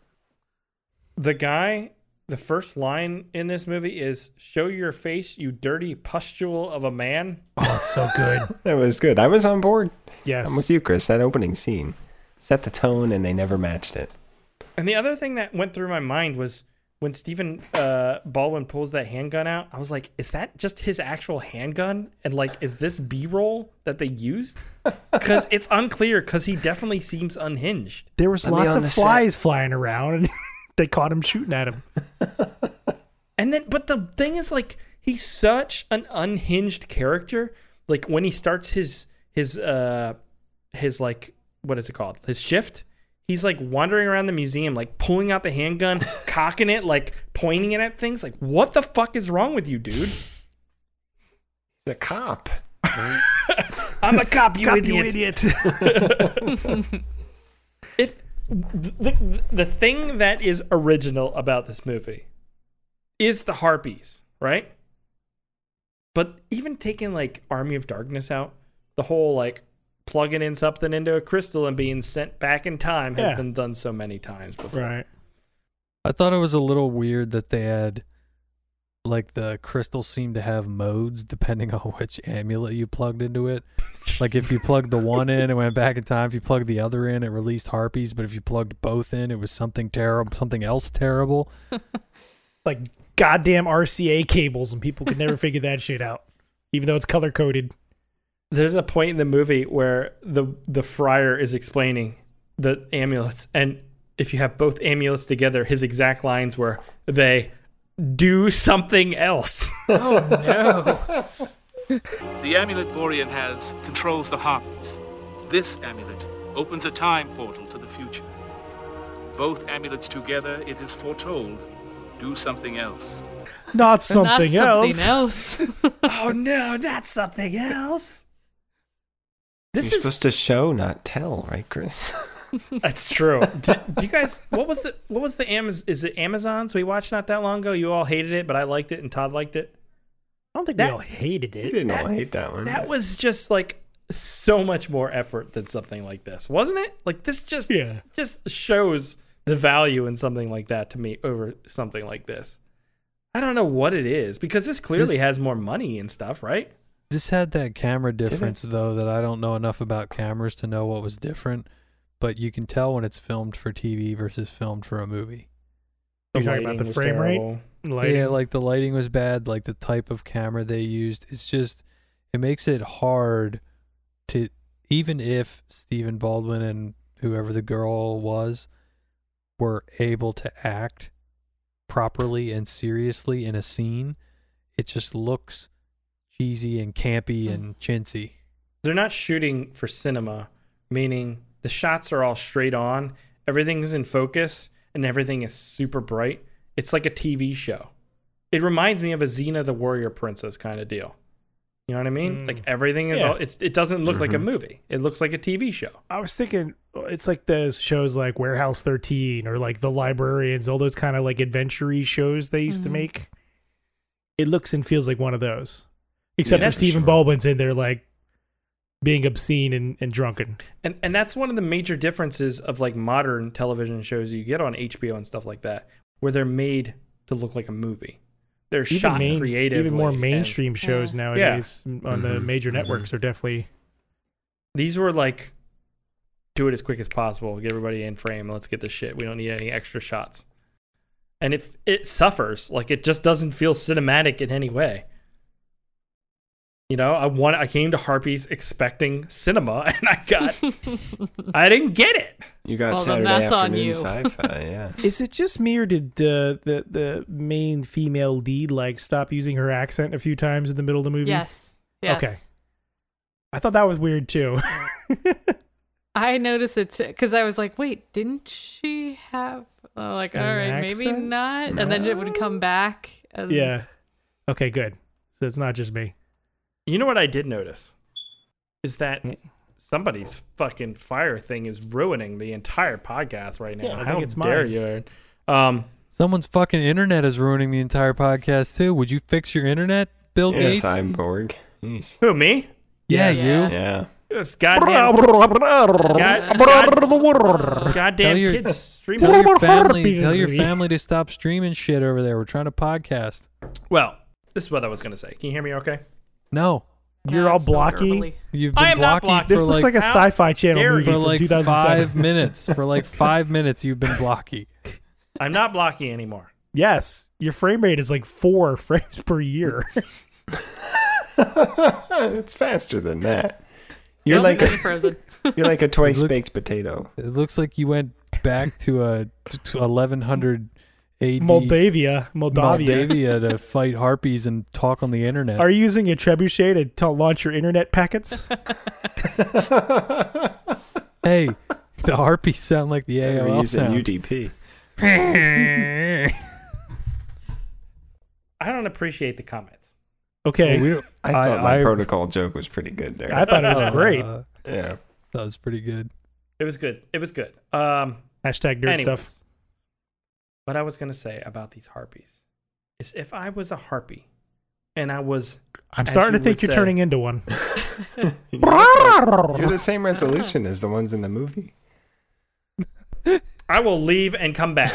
The guy, the first line in this movie is "Show your face, you dirty pustule of a man." Oh, it's so good. That was good. I was on board. Yes. I'm with you, Chris. That opening scene set the tone, and they never matched it. And the other thing that went through my mind was when Stephen uh, Baldwin pulls that handgun out, I was like, is that just his actual handgun? And like, is this B-roll that they used? Because it's unclear, because he definitely seems unhinged. There was Let me lots on of the flies flying around, and they caught him shooting at him. And then, but the thing is, like, he's such an unhinged character. Like, when he starts his, his, uh, his, like, what is it called? His shift. He's like wandering around the museum, like pulling out the handgun, cocking it, like pointing it at things. Like, what the fuck is wrong with you, dude? He's a cop. I'm a cop, you Cop, idiot. you idiot. If the, the thing that is original about this movie is the harpies, right? But even taking like Army of Darkness out, the whole like plugging in something into a crystal and being sent back in time has Yeah. been done so many times before. Right. I thought it was a little weird that they had, like, the crystal seemed to have modes depending on which amulet you plugged into it. Like, if you plugged the one in, it went back in time. If you plugged the other in, it released harpies. But if you plugged both in, it was something terrible, something else terrible. It's like goddamn R C A cables, and people could never figure that shit out, even though it's color coded. There's a point in the movie where the the friar is explaining the amulets, and if you have both amulets together, his exact lines were, they do something else. Oh no. The amulet Borean has controls the harpies. This amulet opens a time portal to the future. Both amulets together, it is foretold, do something else. Not something, Not else. something else. Oh no, that's something else. This You're is supposed to show, not tell, right, Chris? That's true. do, do you guys? What was the? What was the Amazon? Is it Amazon's we watched not that long ago? You all hated it, but I liked it, and Todd liked it. I don't think That- we all hated You it. didn't That- all hate that one. That was just like so much more effort than something like this, wasn't it? Like this just Yeah. just shows the value in something like that to me over something like this. I don't know what it is, because this clearly This- has more money and stuff, right? This had that camera difference, though, that I don't know enough about cameras to know what was different. But you can tell when it's filmed for T V versus filmed for a movie. You're talking about lighting the was frame rate? terrible. Lighting. Yeah, like the lighting was bad, like the type of camera they used. It's just, it makes it hard to, even if Stephen Baldwin and whoever the girl was were able to act properly and seriously in a scene, it just looks cheesy and campy and chintzy. They're not shooting for cinema, meaning the shots are all straight on, everything is in focus, and everything is super bright. It's like a T V show. It reminds me of a Xena the Warrior Princess kind of deal. You know what I mean? Mm. Like everything is Yeah. all, it's it doesn't look like a Mhm. movie. It looks like a T V show. I was thinking it's like those shows like Warehouse thirteen or like The Librarians, all those kind of like adventure-y shows they used to Mhm. make. It looks and feels like one of those. Except Yeah, for for Stephen sure. Baldwin's in there like being obscene and, and drunken. And and that's one of the major differences of like modern television shows you get on H B O and stuff like that, where they're made to look like a movie. They're Even shot main, creatively. even more and mainstream shows Yeah. nowadays on the Mhm, major mhm. networks are definitely These were like, do it as quick as possible, get everybody in frame, let's get this shit. We don't need any extra shots. And if it suffers, like it just doesn't feel cinematic in any way. You know, I want I came to Harpies expecting cinema, and I got I didn't get it. You got Well, then Saturday that's on afternoon you. sci-fi, yeah. Is it just me or did uh, the the main female lead like stop using her accent a few times in the middle of the movie? Yes. Yes. Okay. I thought that was weird too. I noticed it because I was like, wait, didn't she have uh, like, all An right, maybe accent? not, and then it would come back. And Yeah. Okay, good. So it's not just me. You know what I did notice? Is that somebody's fucking fire thing is ruining the entire podcast right now. Yeah, I think How it's dare mine. you? Aaron. Um, Someone's fucking internet is ruining the entire podcast, too. Would you fix your internet, Bill Yeah, Gates? Cyborg. Jeez. who, me? Yeah, Yes. you. Yeah. This goddamn, god, god, goddamn Tell your- kids streaming. Tell your family, tell your family to stop streaming shit over there. We're trying to podcast. Well, this is what I was going to say. Can you hear me okay? No, You're Yeah, all it's still blocky. gurgly. you've been I am not blocky blocky. This for looks like, like, a how sci-fi channel dare movie for from like two thousand seven. five minutes. For like five minutes, you've been blocky. I'm not blocky anymore. Yes, your frame rate is like four frames per year. It's faster than that. You're like a, frozen. You're like a twice It looks- baked potato. It looks like you went back to a to eleven hundred A D Moldavia, Moldavia. Moldavia to fight harpies and talk on the internet. Are you using a trebuchet to, to launch your internet packets? Hey, the harpies sound like the A We're O L using sound. U D P. I don't appreciate the comments. Okay. Well, we don't- I thought my I- protocol joke was pretty good there. I thought it was great. Uh, yeah. That was pretty good. It was good. It was good. Um, Hashtag nerd anyways, stuff. what I was gonna say about these harpies is, if I was a harpy and I was, I'm as starting you to think would you're say- turning into one. You look like- you're the same resolution as the ones in the movie. I will leave and come back.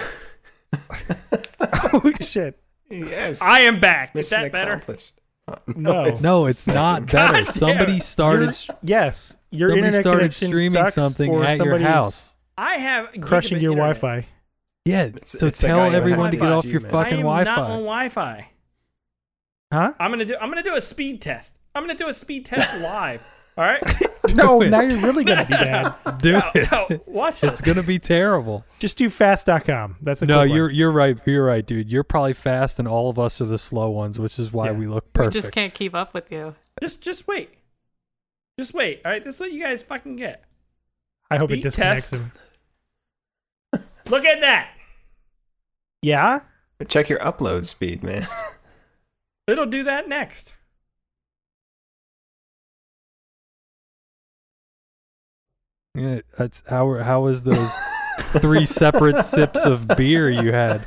Oh shit! Yes. I am back. Is Mission that better? accomplished. Uh, No. it's No, it's not God better. damn Somebody it. started. You're- yes, your somebody internet started connection streaming sucks, something or at your somebody's house. I have crushing gigabit your internet. Wi-Fi. Yeah, It's- so it's the tell guy who everyone had to the get off G, your man. fucking I am Wi-Fi. not on Wi-Fi. Huh? I'm gonna do. I'm gonna do a speed test. I'm gonna do a speed test live. All right. No, Do it. now you're really gonna be bad. Do No, it. no, watch It's this. gonna be terrible. Just do fast dot com. That's a No, quick one. you're you're right. You're right, dude. You're probably fast, and all of us are the slow ones, which is why Yeah. we look We perfect. just can't keep up with you. Just, just wait. Just wait. All right. This is what you guys fucking get. I hope it Speed disconnects test. him. Look at that. Yeah. Check your upload speed, man. It'll do that next. Yeah, that's how. How was those three separate sips of beer you had?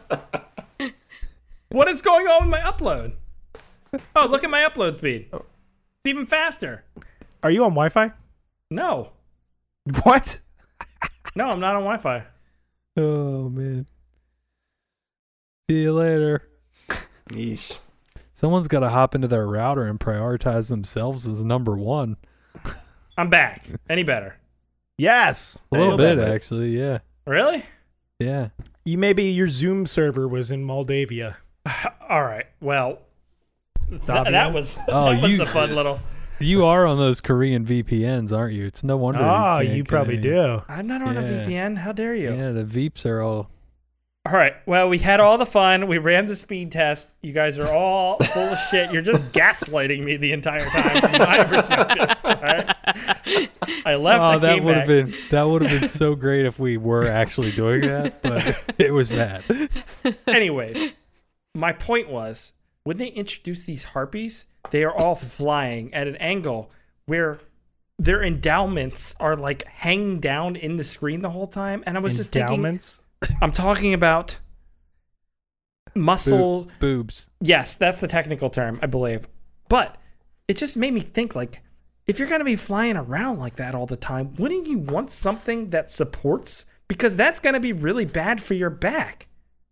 What is going on with my upload? Oh, look at my upload speed. It's even faster. Are you on Wi-Fi? No. What? No, I'm not on Wi-Fi. Oh man. See you later. Yeesh. Someone's got to hop into their router and prioritize themselves as number one. I'm back. Any better? Yes. A little Nailed bit, that, mate. actually. Yeah. Really? Yeah. You maybe your Zoom server was in Moldavia. All right. Well, th- Davia? that was Oh, that was you- a fun little. You are on those Korean V P Ns, aren't you? It's no wonder. Oh, you, can't you get probably any- do. I'm not on a Yeah. V P N. How dare you? Yeah, the Veeps are all. All right. Well, we had all the fun. We ran the speed test. You guys are all full of shit. You're just gaslighting me the entire time from my perspective. All right. I left. Oh, I that came would back. have been that would have been so great if we were actually doing that, but it was bad. Anyways, my point was, when they introduce these harpies, they are all flying at an angle where their endowments are like hanging down in the screen the whole time. And I was just thinking, Endowments? I'm talking about muscle. Boob- boobs. Yes, that's the technical term, I believe. But it just made me think, like, if you're going to be flying around like that all the time, wouldn't you want something that supports? Because that's going to be really bad for your back.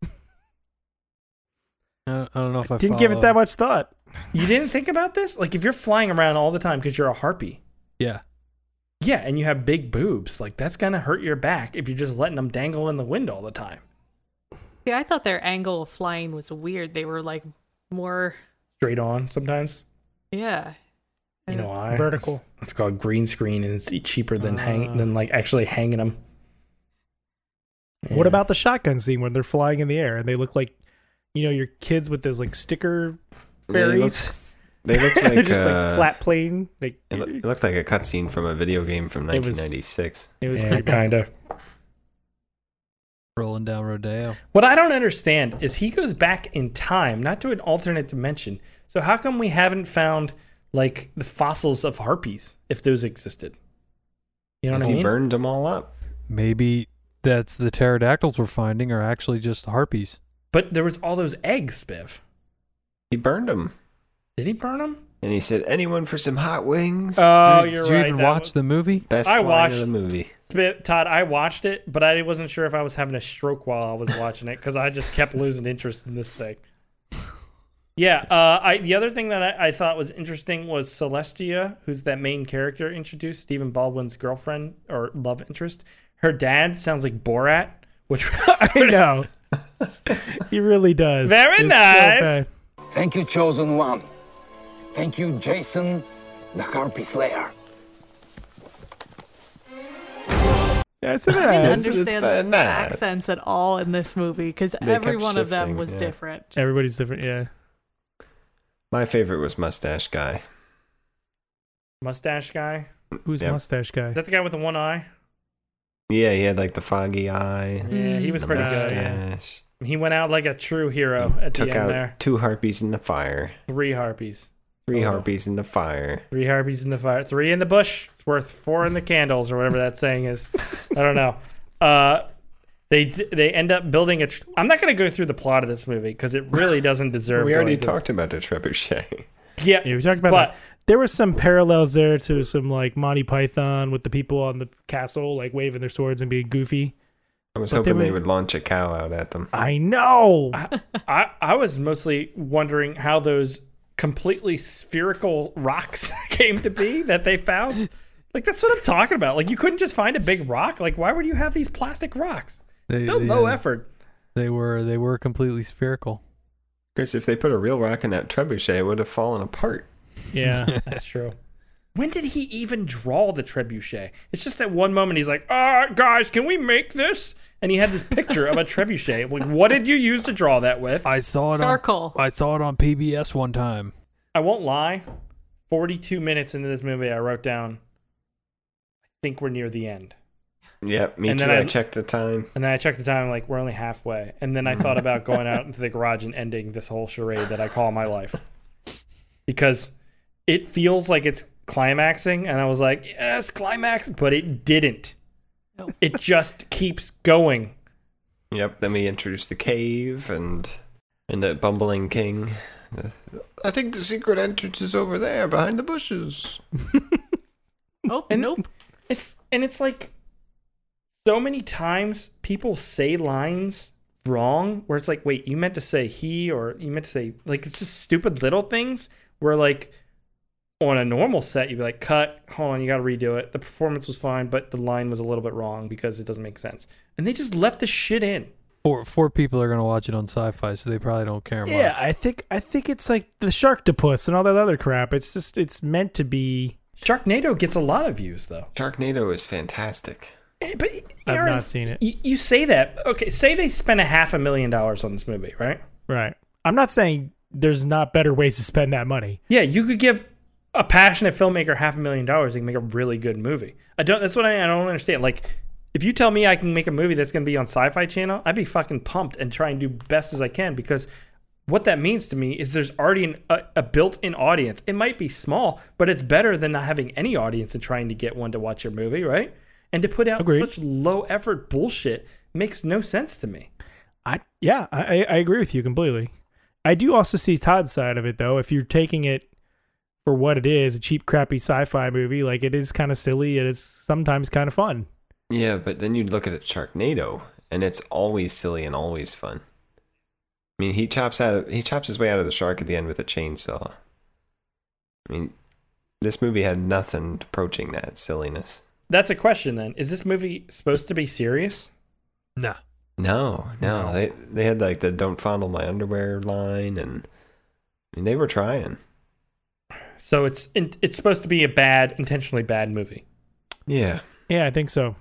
I don't, I don't know if I Didn't give it follow. that much thought. You didn't think about this? Like, if you're flying around all the time because you're a harpy, Yeah. yeah, and you have big boobs, like, that's going to hurt your back if you're just letting them dangle in the wind all the time. Yeah, I thought their angle of flying was weird. They were like more, Straight on sometimes. yeah. You know why? Vertical. It's, it's called green screen, and it's cheaper than hang Ah. than like actually hanging them. What about the shotgun scene when they're flying in the air and they look like, you know, your kids with those like sticker They look, fairies? they look They're like, just uh, like flat plane. Like, It, loo- it looked like a cutscene from a video game from It was- nineteen ninety-six. it was Yeah, pretty bad. kind of. Rolling down Rodeo. What I don't understand is he goes back in time, not to an alternate dimension. So how come we haven't found like the fossils of harpies if those existed? You know what Has I he mean? burned them all up? Maybe that's the pterodactyls we're finding are actually just harpies. But there was all those eggs, Spiv. He burned them. Did he burn them? And he said, anyone for some hot wings? Oh, Did, you're did you right. even that watch was- the movie? Best I line watched- of the movie. Spiv, Todd, I watched it, but I wasn't sure if I was having a stroke while I was watching it because I just kept losing interest in this thing. Yeah, uh, I the other thing that I, I thought was interesting was Celestia, who's that main character introduced, Stephen Baldwin's girlfriend or love interest. Her dad sounds like Borat, which I know. He really does. Very It's nice. so bad. Thank you, Chosen One. Thank you, Jason, the Harpy Slayer. Yeah, it's I didn't nice. understand very the nice. accents at all in this movie because They every kept one of them shifting, was yeah. different. Everybody's different. Yeah. My favorite was Mustache Guy. Mustache guy. Who's Yep. mustache guy? Is that the guy with the one eye? Yeah, he had like the foggy eye, Yeah, he was the pretty good. mustache. He went out like a true hero at Took the end out there. two harpies in the fire. Three harpies. Three Oh. harpies in the fire. Three harpies in the fire. Three in the bush. It's worth four in the candles, or whatever that saying is. I don't know. Uh, they they end up building a. Tr- I'm not going to go through the plot of this movie because it really doesn't deserve. We already going through. talked about the trebuchet. Yeah, Yeah, we talked about but that. There was some parallels there to some like Monty Python with the people on the castle like waving their swords and being goofy. I was But hoping they they were- would launch a cow out at them. I know. I I was mostly wondering how those completely spherical rocks came to be that they found. Like that's what I'm talking about. Like you couldn't just find a big rock. Like why would you have these plastic rocks? They, So they, low uh, effort. They were they were completely spherical. Because if they put a real rock in that trebuchet, it would have fallen apart. Yeah. That's true. When did he even draw the trebuchet? It's just at one moment he's like, "Ah, guys, can we make this?" And he had this picture of a trebuchet. Like, what did you use to draw that with? I saw it Charcoal. on I saw it on P B S one time. I won't lie. forty-two minutes into this movie, I wrote down, I think we're near the end. Yep, me And too. then I, I- checked the time. And then I checked the time, like, we're only halfway. And then I thought about going out into the garage and ending this whole charade that I call my life. Because it feels like it's climaxing. And I was like, yes, climax. But it didn't. Nope. It just keeps going. Yep, then we introduced the cave and and the bumbling king. I think the secret entrance is over there behind the bushes. Oh, And nope. It's and it's like so many times people say lines wrong where it's like, wait, you meant to say he or you meant to say like it's just stupid little things where like on a normal set you'd be like, cut, hold on, you gotta redo it. The performance was fine, but the line was a little bit wrong because it doesn't make sense. And they just left the shit in. Four four people are gonna watch it on Sci-Fi, so they probably don't care much. Yeah, I think I think it's like the Sharktopus and all that other crap. It's just it's meant to be. Sharknado gets a lot of views though. Sharknado is fantastic. Eh, But I've Aaron, not seen it. You, you say that. Okay, say they spent a half a million dollars on this movie, right? Right. I'm not saying there's not better ways to spend that money. Yeah, you could give a passionate filmmaker half a million dollars, they can make a really good movie. I don't. That's what I, I don't understand. Like, if you tell me I can make a movie that's going to be on Sci-Fi Channel, I'd be fucking pumped and try and do best as I can because what that means to me is there's already an, a, a built-in audience. It might be small, but it's better than not having any audience and trying to get one to watch your movie, right? And to put out Agreed. such low-effort bullshit makes no sense to me. I yeah, I I agree with you completely. I do also see Todd's side of it though. If you're taking it for what it is, a cheap, crappy sci-fi movie, like it is kind of silly and it's sometimes kind of fun. Yeah, but then you'd look at it, Sharknado, and it's always silly and always fun. I mean, he chops out of, he chops his way out of the shark at the end with a chainsaw. I mean, this movie had nothing approaching that silliness. That's a question then. Is this movie supposed to be serious? Nah. No, no, they they had like the "Don't fondle my underwear" line, and I mean, they were trying. So it's it's supposed to be a bad, intentionally bad movie. Yeah, Yeah, I think so.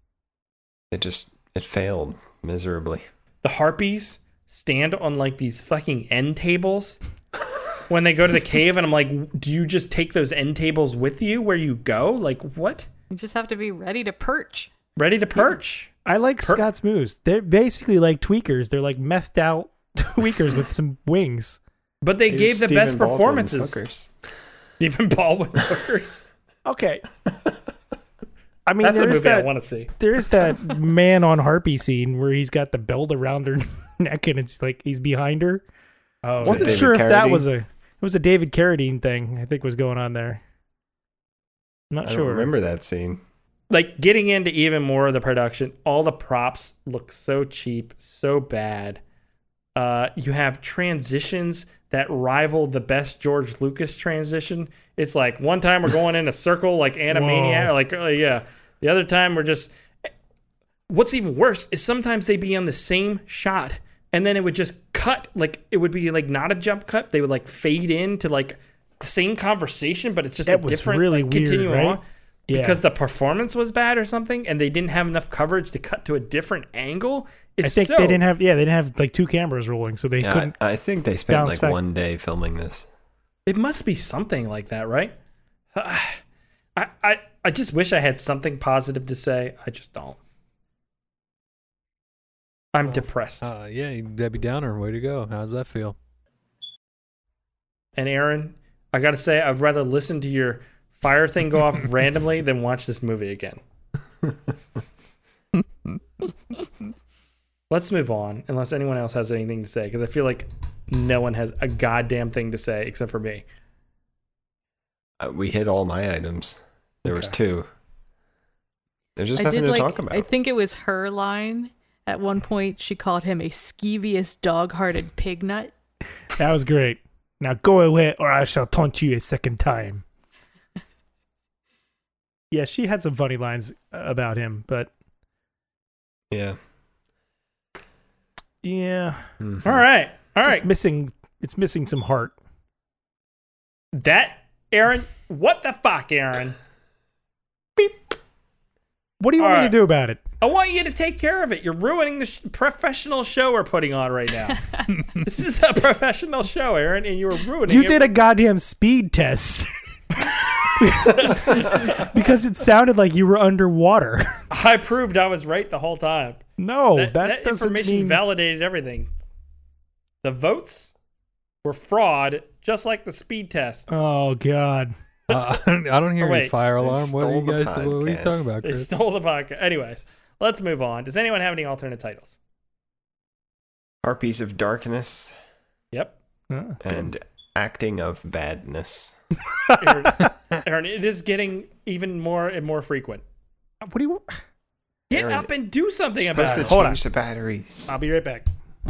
it just it failed miserably. The harpies stand on like these fucking end tables when they go to the cave, and I'm like, do you just take those end tables with you where you go? Like what? You just have to be ready to perch. Ready to perch? I like Per- Scott's moves. They're basically like tweakers. They're like methed out tweakers with some wings. But they He gave was the Stephen best Baldwin's performances. hookers. Stephen Baldwin's hookers. Okay. I mean, That's a there is movie I that, want to see. there is that man on harpy scene where he's got the belt around her neck and it's like he's behind her. Oh, I wasn't David sure if that Carradine? was a it was a David Carradine thing. I think was going on there. I'm not I sure. don't remember that scene. like getting into even more of the production, all the props look so cheap, so bad. Uh, you have transitions that rival the best George Lucas transition. It's like one time we're going in a circle like Animaniac, Whoa. like uh, yeah. The other time we're just. What's even worse is sometimes they be on the same shot and then it would just cut, like it would be like not a jump cut. They would like fade into like the same conversation, but it's just That a was different really like, weird, continuing right? on Yeah. because the performance was bad or something, and they didn't have enough coverage to cut to a different angle. It's I think so, they didn't have. Yeah, they didn't have like two cameras rolling, so they Yeah, couldn't. I, I think they spent balance like back. one day filming this. It must be something like that, right? I, I, I just wish I had something positive to say. I just don't. I'm Well, depressed. Uh, yeah, Debbie Downer, way to go. How does that feel? And Aaron, I gotta say, I'd rather listen to your fire thing go off randomly than watch this movie again. Let's move on, unless anyone else has anything to say, because I feel like no one has a goddamn thing to say except for me. Uh, we hit all my items. There was Okay. two. There's just I nothing did to like, talk about. I think it was her line. At one point, she called him a skeevious, dog-hearted pig nut. That was great. Now go away, or I shall taunt you a second time. Yeah, she had some funny lines about him, but yeah. yeah, Mhm. All right, all it's right. just missing. It's missing some heart. That, Aaron, what the fuck, Aaron? What do you All want me right. to do about it? I want you to take care of it. You're ruining the sh- professional show we're putting on right now. This is a professional show, Aaron, and you were ruining You it. did a goddamn speed test. Because it sounded like you were underwater. I proved I was right the whole time. No, that, that, that doesn't information mean... validated everything. The votes were fraud, just like the speed test. Oh God. Uh, I don't hear Or any wait, fire they alarm. What are you stole the guys? What are you podcast. talking about, They Chris? stole the podcast. Anyways, let's move on. Does anyone have any alternate titles? Harpies of Darkness Yep. Ah. and Acting of Badness. Aaron, Aaron, it is getting even more and more frequent. What do you? Get Aaron, up and do something You're about supposed it. to Hold change the batteries. I'll be right back.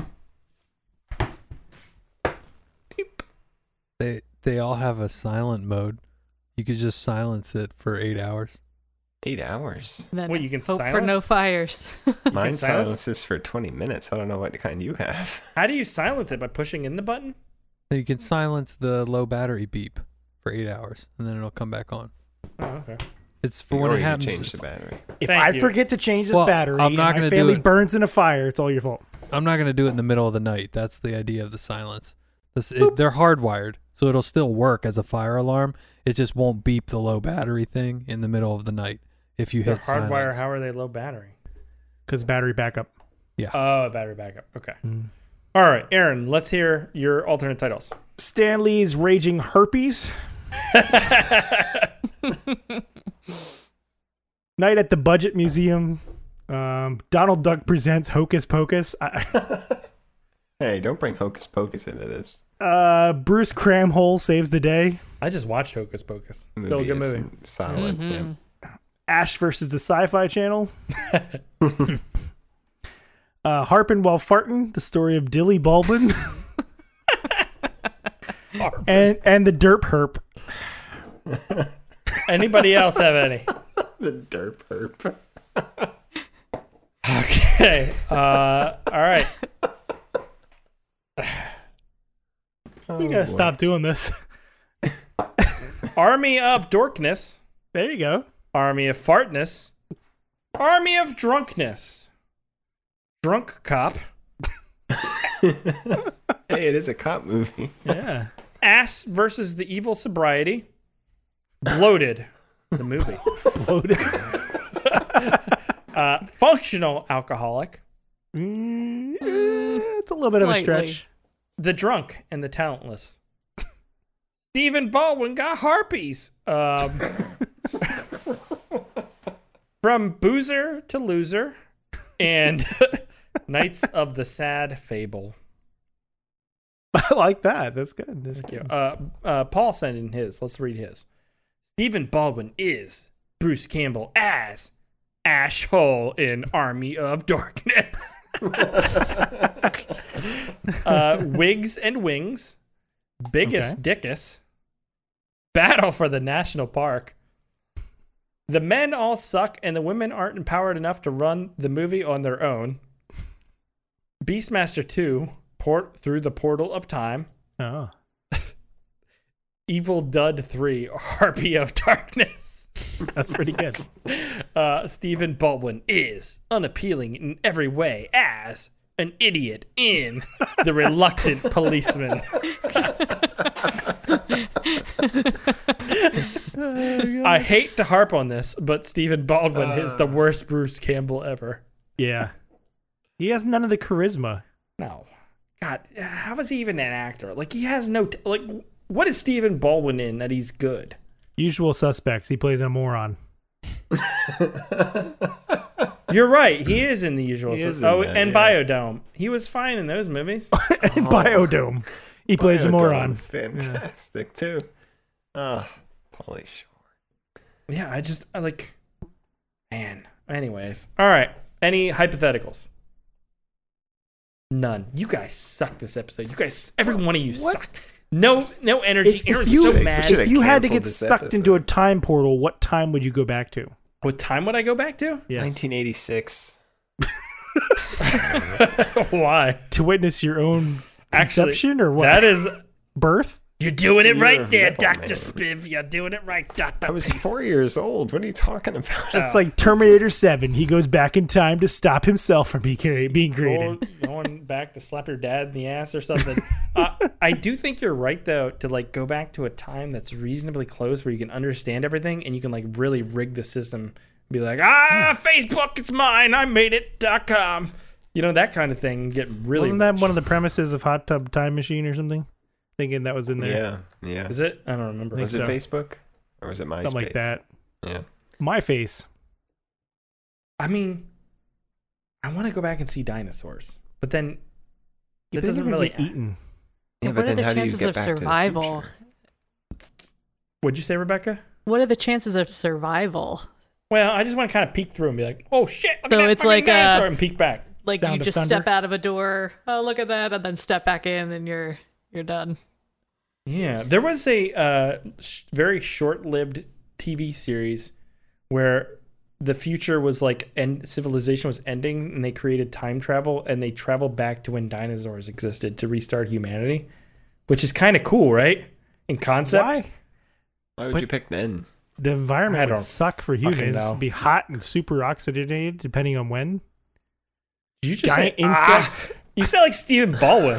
They they all have a silent mode. You could just silence it for eight hours. Eight hours. Then What, you can hope for no silence? fires. Mine silence? silences for twenty minutes. I don't know what kind you have. How do you silence it? By pushing in the button? So you can silence the low battery beep for eight hours, and then it'll come back on. Oh, okay. It's for Or when it you happens. change the battery. If Thank I you. forget to change this Well, battery, I'm not and my gonna do family it. burns in a fire, it's all your fault. I'm not gonna do it in the middle of the night. That's the idea of the silence. This, it, they're hardwired, so it'll still work as a fire alarm. It just won't beep the low battery thing in the middle of the night if you They're hit hardwire. silence. How are they low battery? Because battery backup. Oh, battery backup. Okay. Mm. All right, Aaron, let's hear your alternate titles. Stan Lee's Raging Herpes. Night at the Budget Museum. Um, Donald Duck presents Hocus Pocus. I, Hey, don't bring Hocus Pocus into this. uh, Bruce Cramhole saves the day. I just watched Hocus Pocus. The Still a good is movie. Solid. Mhm. Yeah. Ash versus the Sci-Fi Channel. uh, Harpin' While Fartin', the story of Dilly Baldwin. and and the Derp Herp. Anybody else have any? The derp herp. Okay. Uh, all right. We gotta stop doing this. Army of Dorkness. There you go. Army of Fartness. Army of Drunkness. Drunk Cop. Hey, it is a cop movie. Yeah. Ass versus the Evil Sobriety. Bloated. The movie. Bloated. uh, functional Alcoholic. Mm, eh, it's a little bit of a Slightly. stretch. The Drunk and the Talentless. Stephen Baldwin got harpies. Um, from Boozer to Loser. And Knights of the Sad Fable. I like that. That's good. That's Thank you. good. Uh, uh, Paul sent in his. Let's read his. Stephen Baldwin is Bruce Campbell as Ash Hole in Army of Darkness. uh, Wigs and Wings. Biggest Dickus. Battle for the National Park. The men all suck and the women aren't empowered enough to run the movie on their own. Beastmaster two, Port Through the Portal of Time. Oh. Evil Dud three, Harpy of Darkness. That's pretty good. Uh, Stephen Baldwin is unappealing in every way as an idiot in The Reluctant Policeman. Oh, I hate to harp on this, but Stephen Baldwin uh, is the worst Bruce Campbell ever. Yeah. He has none of the charisma. No. God, how is he even an actor? Like, he has no... T- like, what is Stephen Baldwin in that he's good? Usual Suspects. He plays a moron. You're right. He is in The Usual Suspects. Oh, that, and yeah. Biodome. He was fine in those movies. And oh. Biodome. He plays Biodome a moron. Is fantastic, yeah. too. Ah, oh, Pauly Shore. Yeah, I just, I like... Man. Anyways. All right. Any hypotheticals? None. You guys suck this episode. You guys, every one of you what? suck. No, no energy. If, if you, so mad. If you had to get sucked episode. into a time portal, what time would you go back to? What time would I go back to? Yes. nineteen eighty-six. Why? To witness your own conception Actually, or what? That is birth. You're doing it right there, Doctor Spiv. You're doing it right, Doctor I was four years old. What are you talking about? It's like Terminator seven. He goes back in time to stop himself from being created. Going back to slap your dad in the ass or something. uh, I do think you're right, though, to like go back to a time that's reasonably close where you can understand everything and you can like really rig the system. Be like, ah, Facebook, it's mine. I made it. Dot com. You know, that kind of thing. Get really. Wasn't that rich. One of the premises of Hot Tub Time Machine or something? Thinking that was in there. Yeah, yeah. Is it? I don't remember. Was so. it Facebook or was it MySpace? Something like that. Yeah. My face. I mean, I want to go back and see dinosaurs, but then it doesn't really get eaten. Yeah, what but are then the how chances do you get of back survival? To the future? What'd you say, Rebecca? What are the chances of survival? Well, I just want to kind of peek through and be like, "Oh shit!" Look so at that it's like dinosaur, a, and peek back. Like Down you just thunder. step out of a door. Oh, look at that, and then step back in, and you're you're done. Yeah, there was a uh, sh- very short-lived T V series where the future was like, and civilization was ending, and they created time travel, and they traveled back to when dinosaurs existed to restart humanity, which is kind of cool, right? In concept. Why? Why would but you pick then? The environment would suck for humans. It'd be hot and super oxygenated, depending on when. Did you just Giant say insects? Ah, you sound like Stephen Baldwin.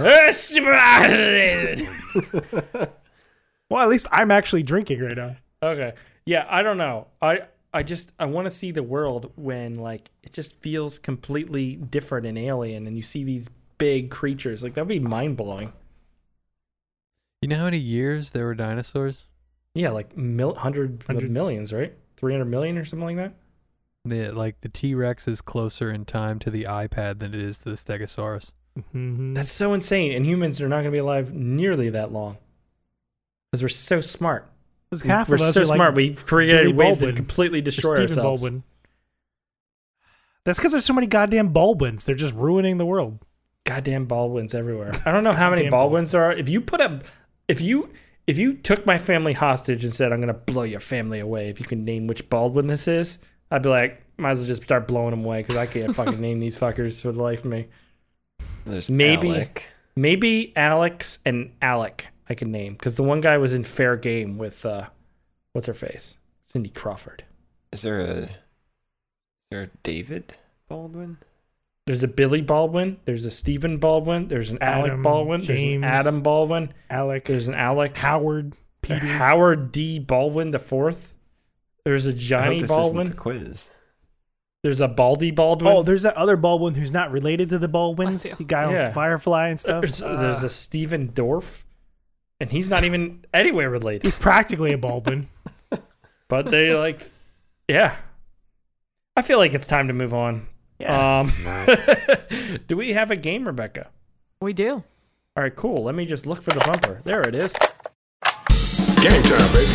Well, at least I'm actually drinking right now. Okay. Yeah, I don't know. I I just I want to see the world when like it just feels completely different and alien, and you see these big creatures. Like that'd be mind blowing. You know how many years there were dinosaurs? Yeah, like mil- hundred, hundred millions, right? Three hundred million or something like that. The like the T-Rex is closer in time to the iPad than it is to the Stegosaurus. Mm-hmm. That's so insane, and humans are not going to be alive nearly that long because we're so smart. Half we're of us so are like smart. We've created Billy ways Baldwin, to completely destroy Stephen ourselves. Baldwin. That's because there's so many goddamn Baldwins. They're just ruining the world. Goddamn Baldwins everywhere. I don't know how many Baldwins there are. If you put a, if you if you took my family hostage and said I'm going to blow your family away, if you can name which Baldwin this is, I'd be like, might as well just start blowing them away because I can't fucking name these fuckers for the life of me. There's maybe, Alec. maybe Alex and Alec I can name because the one guy was in Fair Game with uh, what's her face, Cindy Crawford. Is there a is there a David Baldwin? There's a Billy Baldwin. There's a Stephen Baldwin. There's an Adam, Alec Baldwin. James, there's an Adam Baldwin. Alec. There's an Alec Howard. Peter. Howard D. Baldwin the fourth. There's a Johnny I hope this Baldwin. Isn't the quiz. There's a Baldy Baldwin. Oh, there's that other Baldwin who's not related to the Baldwins. He got Yeah. on Firefly and stuff. There's, Uh, there's a Stephen Dorff, and he's not even anywhere related. He's practically a Baldwin. But they like, yeah. I feel like it's time to move on. Yeah. Um, do we have a game, Rebecca? We do. All right, cool. Let me just look for the bumper. There it is. Game time, baby.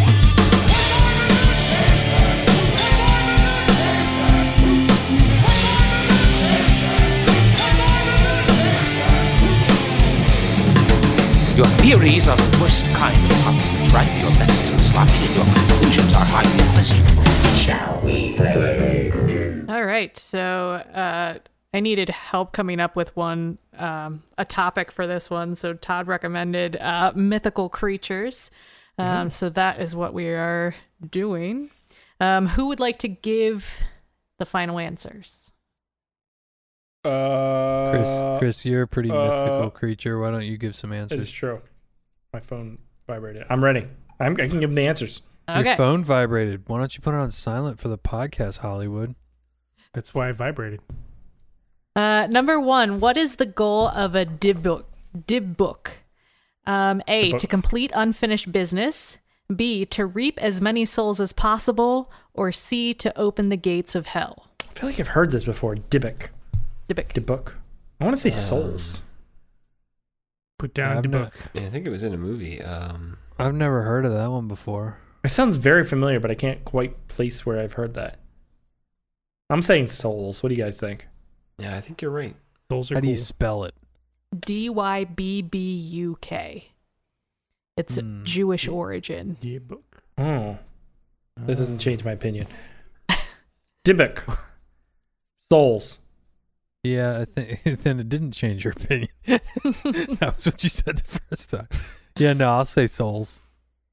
Your theories are the worst kind of compliment, right? Your methods are sloppy and your conclusions are highly questionable. Shall we play? All right. So uh, I needed help coming up with one, um, a topic for this one. So Todd recommended uh, mythical creatures. Um, Mhm. So that is what we are doing. Um, who would like to give the final answers? Uh, Chris, Chris, you're a pretty uh, mythical creature. Why don't you give some answers? It's true. My phone vibrated. I'm ready. I'm, I can give them the answers. Your phone vibrated. Why don't you put it on silent for the podcast, Hollywood? That's why it vibrated. Uh, number one, what is the goal of a dib book? Dib book. Um, A, book. to complete unfinished business. B, to reap as many souls as possible. Or C, to open the gates of hell. I feel like I've heard this before. Dybbuk. Dybbuk. Dybbuk. I want to say souls. Put down I've the ne- book. Yeah, I think it was in a movie. Um, I've never heard of that one before. It sounds very familiar, but I can't quite place where I've heard that. I'm saying souls. What do you guys think? yeah, I think you're right. Souls are How do cool. you spell it? D Y B B U K. It's Hmm. Jewish origin. Yeah, book. Oh. That doesn't change my opinion. Dybbuk. Souls. Yeah, I think then it didn't change your opinion. That was what you said the first time. Yeah, no, I'll say souls.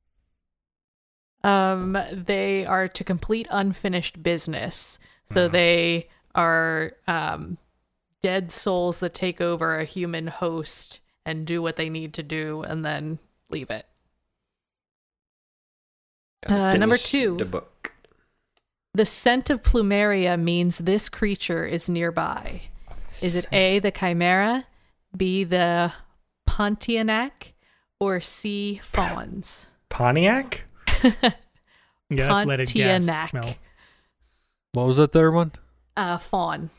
Um, they are to complete unfinished business. So they are um, dead souls that take over a human host and do what they need to do and then leave it. Gotta Uh, number finish two. The book. The scent of plumeria means this creature is nearby. Is it A, the chimera, B, the Pontianak, or C, fawns? Pontiac? Yeah, let's let it guess. Pontianak. Mel. What was the third one? Uh, fawn.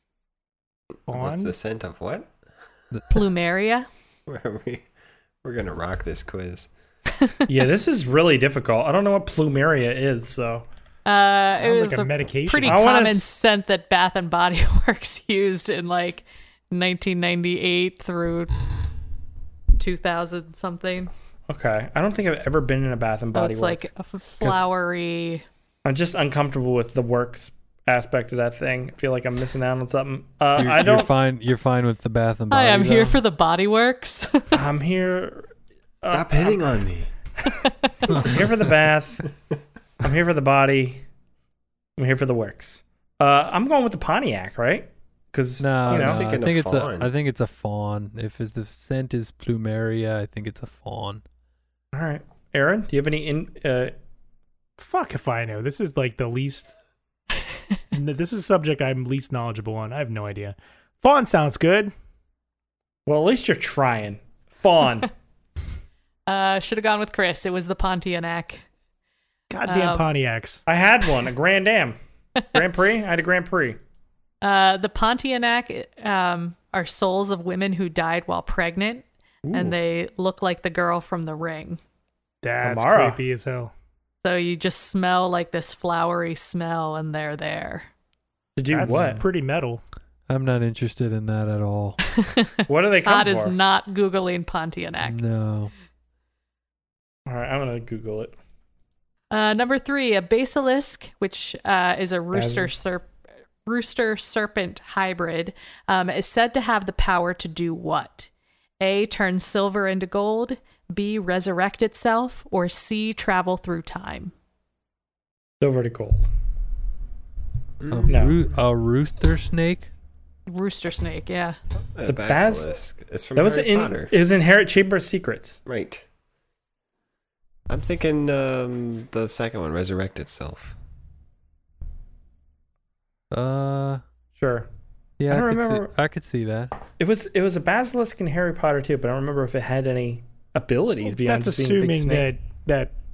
What's Fawn? the scent of what? Plumeria. Where we we're gonna rock this quiz. Yeah, this is really difficult. I don't know what plumeria is, so. Uh, it Sounds was like a a medication. pretty I wanna common s- scent that Bath and Body Works used in like nineteen ninety-eight through two thousand something. Okay. I don't think I've ever been in a Bath and So Body it's Works. like a f- flowery. I'm just uncomfortable with the works aspect of that thing. I feel like I'm missing out on something. Uh, You're, I you're don't. fine. You're fine with the Bath and Body. Hi, I'm here though? for the Body Works. I'm here. Uh, Stop hitting on me. I'm here for the bath. I'm here for the body. I'm here for the works. Uh, I'm going with the Pontiac, right? Because No, you know, no, I thinking think of it's a. fawn. I think it's a fawn. If it's, the scent is plumeria, I think it's a fawn. all right. Aaron, do you have any in? Uh, Fuck if I know. This is like the least. N- this is a subject I'm least knowledgeable on. I have no idea. Fawn sounds good. well, at least you're trying. Fawn. uh, should have gone with Chris. It was the Pontianak. Goddamn Um, Pontiacs. I had one, a Grand Am. Grand Prix? I had a Grand Prix. Uh, the Pontianak um, are souls of women who died while pregnant, Ooh. and they look like the girl from The Ring. That's Amara. creepy as hell. So you just smell like this flowery smell, and they're there. To do That's what? pretty metal. I'm not interested in that at all. What do they come Todd for? is not Googling Pontianak. No. All right, I'm gonna Google it. Uh, number three, a basilisk, which uh, is a rooster serp- rooster serpent hybrid, um, is said to have the power to do what? A, turn silver into gold, B, resurrect itself, or C, travel through time. Silver to gold. A, No. roo- a rooster snake? Rooster snake, yeah. A The bas- basilisk. It's from That was Harry in. Potter. It was in Harry Chamber of Secrets. Right. I'm thinking um, the second one, resurrect itself. Uh, Sure. yeah, I I, don't could remember- See, I could see that. It was. It was a basilisk in Harry Potter too, but I don't remember if it had any abilities beyond That's just being a big assuming snake. that that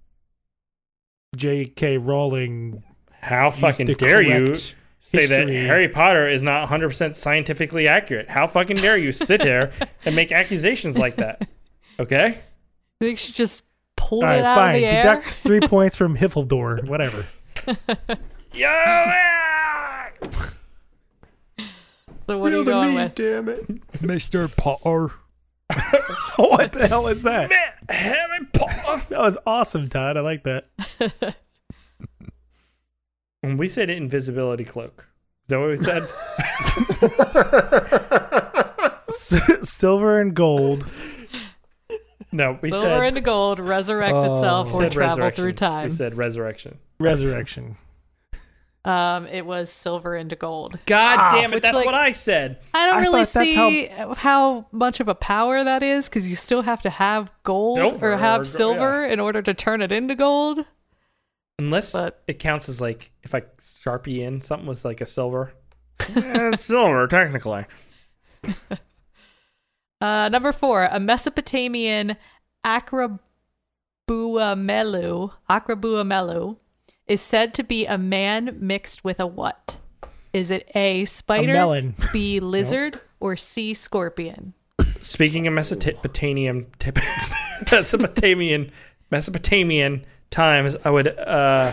J K. Rowling. How used fucking the dare you correct say that history. Harry Potter is not one hundred percent scientifically accurate? How fucking dare you sit here and make accusations like that? Okay? I think she just pulled All right, it out fine. of the air. Deduct three points from Hiffledor. Whatever. Yeah! So what are you going with? Damn it. Mister Potter. What the hell is that? Harry Potter. That was awesome, Todd. I like that. When we said invisibility cloak, is that what we said? S- silver and gold. No, we Silver said and gold resurrect Oh. itself we or said travel resurrection. through time. We said resurrection. Resurrection. Um, it was silver and gold. God Ah, damn it! which, That's like, what I said. I don't I really thought that's see how... much of a power that is because you still have to have gold Silver or or have go- silver in order to turn it into gold. Unless But- it counts as like if I sharpie in something with like a silver. Eh, it's silver technically. Uh, number four, a Mesopotamian Akrabuamelu, Akrabuamelu is said to be a man mixed with a what? Is it A, spider, melon. B, lizard, or C, scorpion? Speaking of Mesopotamian, Mesopotamian, Mesopotamian times, I would uh,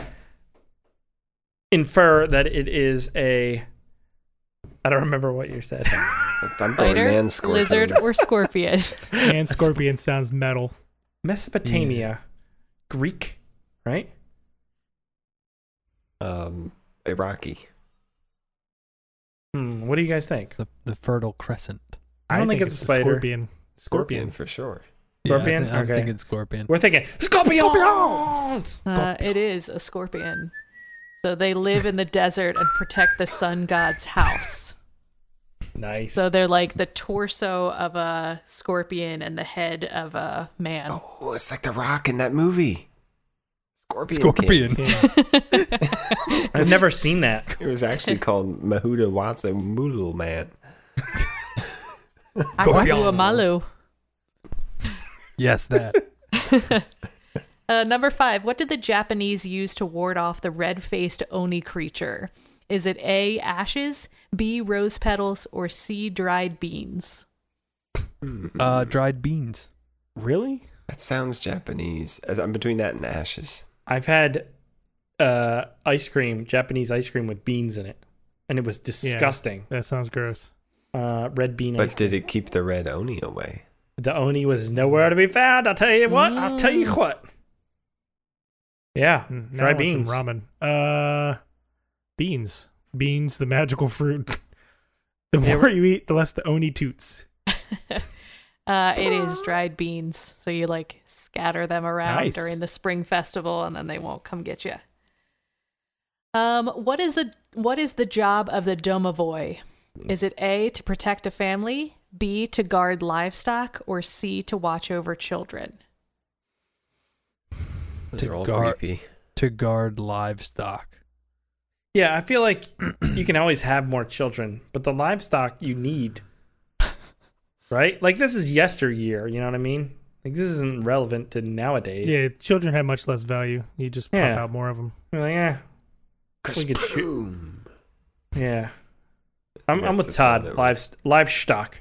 infer that it is a. I don't remember what you said. I'm going Spider, man scorpion. lizard, or scorpion? And scorpion sounds metal. Mesopotamia, Greek, right? Um, Iraqi. Hmm, what do you guys think? The, the Fertile Crescent. I don't think, it's a spider. Scorpion. Scorpion for sure. Scorpion? Yeah, I th- I'm Okay. thinking scorpion. We're thinking scorpions. Uh, it is a scorpion. So they live in the desert and protect the sun god's house. Nice. So they're like the torso of a scorpion and the head of a man. Oh, it's like The Rock in that movie. Scorpion. Scorpion. King. I've never seen that. It was actually called Mahuda Watson Moodle Man. Akrabuamalu. Yes, that. Uh, number five, what did the Japanese use to ward off the red-faced Oni creature? Is it A, ashes, B, rose petals, or C, dried beans? Uh, dried beans. Really? That sounds Japanese. As- I'm between that and ashes. I've had uh, ice cream, Japanese ice cream with beans in it, and it was disgusting. That sounds gross. Uh, red bean ice But did it keep the red Oni away? The Oni was nowhere to be found. I'll tell you what. I'll tell you what. Yeah, Mm, now I dried want some beans. ramen. Uh, beans. Beans, the magical fruit. The more you eat, the less the Oni toots. Uh, it is dried beans. So you like scatter them around Nice. during the spring festival, and then they won't come get you. Um, what is the what is the job of the domovoi? Is it A, to protect a family, B, to guard livestock, or C, to watch over children? Those To are all guard- creepy. To guard livestock. Yeah, I feel like you can always have more children, but the livestock you need, right? Like this is yesteryear. You know what I mean? Like this isn't relevant to nowadays. Yeah, children have much less value. You just pop Yeah. out more of them. You're like, yeah, we could shoot. Yeah, I'm, I'm That's with the sound Todd. of it. Live, livestock.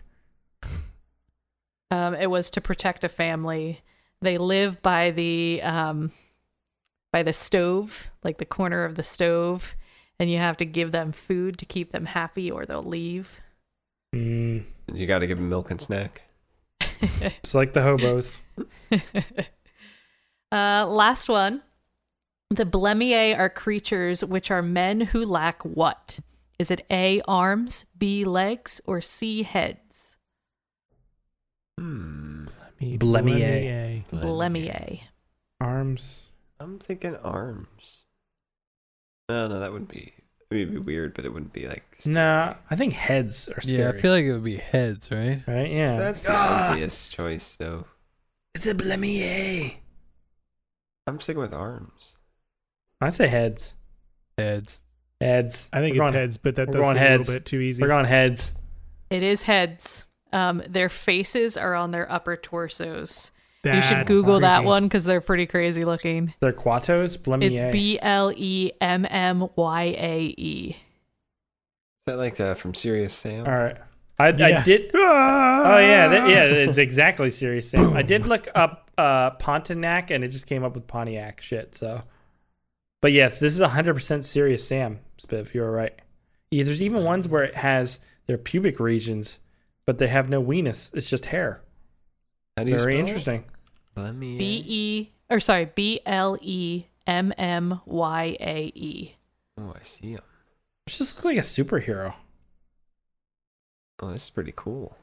Um, it was to protect a family. They live by the um, by the stove, like the corner of the stove, and you have to give them food to keep them happy, or they'll leave. Mm, You got to give them milk and snack. it's like the hobos. Uh, last one. The Blemier are creatures which are men who lack what? Is it A, arms, B, legs, or C, heads? Hmm. Blemier. Blemier. Arms. I'm thinking arms. No, no, that wouldn't be. It would be weird, but it wouldn't be like. Nah, I think heads are scary. Yeah, I feel like it would be heads, right? Right? Yeah. That's the Ah, obvious choice, though. it's a blemier. I'm sticking with arms. I'd say heads. Heads. Heads. I think We're it's going- heads, but that we're does going seem a heads. little bit too easy. We're going heads. It is heads. Um, their faces are on their upper torsos. you That's should Google that creepy. one because they're pretty crazy looking. They're Quatos. Blemier. It's B L E M M Y A E. Is that like the from Serious Sam? All right. I, I Yeah. did. Oh yeah, that, yeah. It's exactly Serious Sam. I did look up uh, Pontiac, and it just came up with Pontiac shit. So, but yes, this is one hundred percent Serious Sam. Spiv, you're right. Yeah, there's even ones where it has their pubic regions, but they have no weenus. It's just hair. How do you Very spell it? interesting. Let me. B E or sorry, B L E M M Y A E. Oh, I see him. It just looks like a superhero. Oh, this is pretty cool.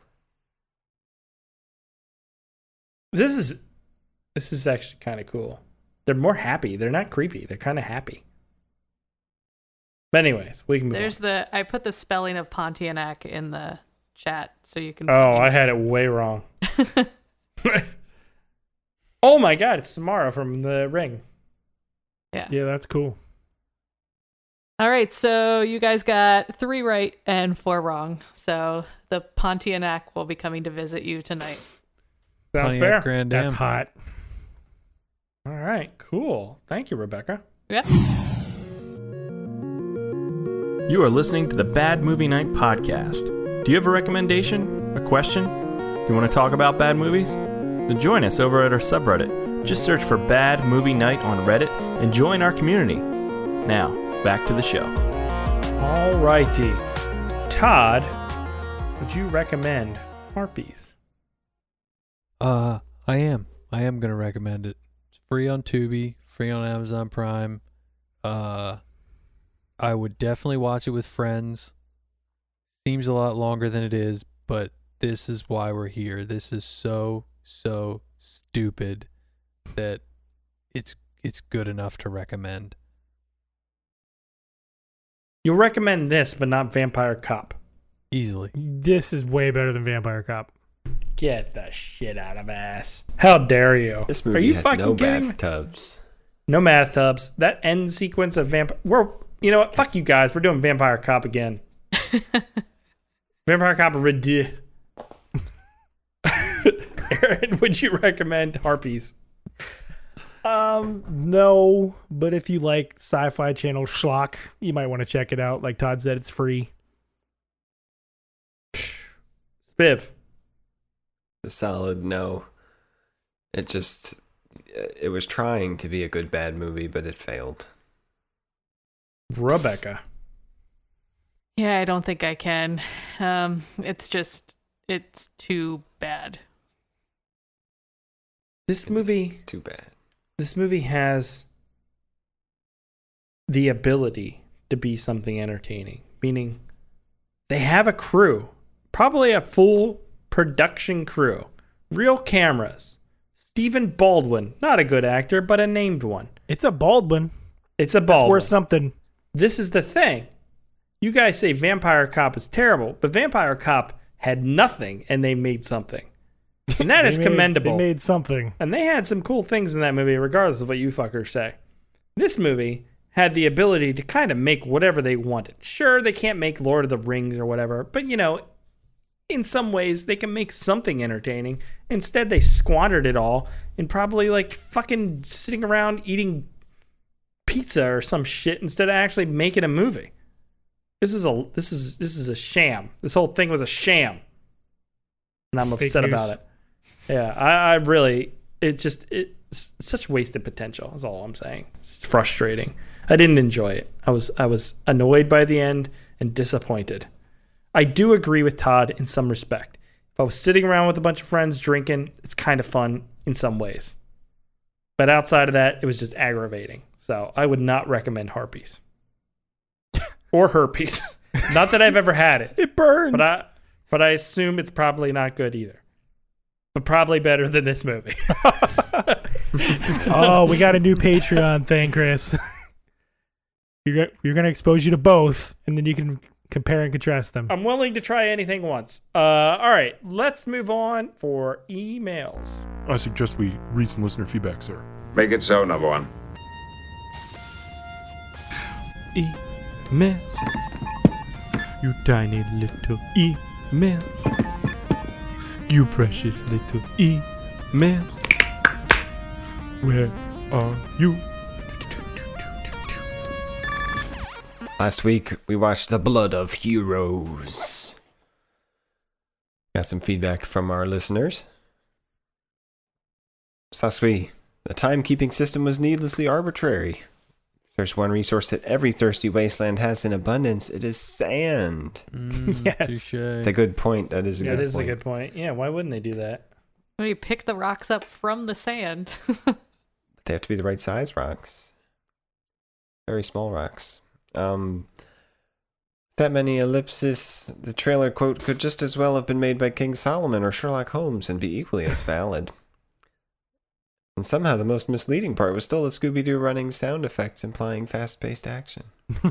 This is this is actually kind of cool. They're more happy. They're not creepy. They're kind of happy. But anyways, we can move There's on. the I put the spelling of Pontianak in the chat so you can. Oh, I had it way wrong. Oh my god, it's Samara from The Ring. Yeah. Yeah, that's cool. All right, so you guys got three right and four wrong. So the Pontianak will be coming to visit you tonight. Sounds Pontiac fair. Grand That's Am. hot. All right, cool. Thank you, Rebecca. Yeah. You are listening to the Bad Movie Night podcast. Do you have a recommendation? A question? Do you want to talk about bad movies? Then join us over at our subreddit. Just search for Bad Movie Night on Reddit and join our community. Now, back to the show. All righty. Todd, would you recommend Harpies? Uh, I am. I am gonna recommend it. It's free on Tubi, free on Amazon Prime. Uh, I would definitely watch it with friends. Seems a lot longer than it is, but this is why we're here. This is so so stupid that it's it's good enough to recommend. You'll recommend this, but not Vampire Cop. Easily. This is way better than Vampire Cop. Get the shit out of ass. How dare you? This movie Are you had fucking no kidding me? bathtubs. No bathtubs. That end sequence of Vampire... We're, you know what? Fuck you guys. We're doing Vampire Cop again. Vampire Cop Red. Aaron, would you recommend Harpies? Um, no, but if you like Sci-Fi Channel schlock, you might want to check it out. Like Todd said, it's free. Spiv. A solid no. It just, it was trying to be a good bad movie, but it failed. Rebecca. Yeah, I don't think I can. Um, it's just, it's too bad. This movie... It's too bad. This movie has the ability to be something entertaining, meaning they have a crew, probably a full production crew, real cameras. Stephen Baldwin, not a good actor, but a named one. It's a Baldwin. It's a Baldwin. It's worth something. This is the thing. You guys say Vampire Cop is terrible, but Vampire Cop had nothing and they made something. And that is made, commendable. They made something. And they had some cool things in that movie, regardless of what you fuckers say. This movie had the ability to kind of make whatever they wanted. Sure, they can't make Lord of the Rings or whatever, but you know, in some ways, they can make something entertaining. Instead, they squandered it all in probably like fucking sitting around eating pizza or some shit instead of actually making a movie. This is a this is this is a sham. This whole thing was a sham, and I'm Fake upset news. about it. Yeah, I, I really, it just, it's such wasted potential is all I'm saying. It's frustrating. I didn't enjoy it. I was, I was annoyed by the end and disappointed. I do agree with Todd in some respect. If I was sitting around with a bunch of friends drinking, it's kind of fun in some ways. But outside of that, it was just aggravating. So I would not recommend Harpies. Or herpes. Not that I've ever had it. It burns. But I, but I assume it's probably not good either. But probably better than this movie. Oh, we got a new Patreon thing, Chris. You're go- you're going to expose you to both, and then you can compare and contrast them. I'm willing to try anything once. Uh, all right, let's move on for emails. I suggest we read some listener feedback, sir. Make it so, number one. Emails. You tiny little emails. You precious little email. Where are you? Last week, we watched The Blood of Heroes. Got some feedback from our listeners. Sasui, the timekeeping system was needlessly arbitrary. If there's one resource that every thirsty wasteland has in abundance, it is sand. Mm, Yes. touche. It's a good point. That is a That good is point. a good point. Yeah, why wouldn't they do that? We pick the rocks up from the sand. But they have to be the right size rocks. Very small rocks. Um, that many ellipses, the trailer quote could just as well have been made by King Solomon or Sherlock Holmes and be equally as valid. And somehow the most misleading part was still the Scooby-Doo running sound effects implying fast-paced action.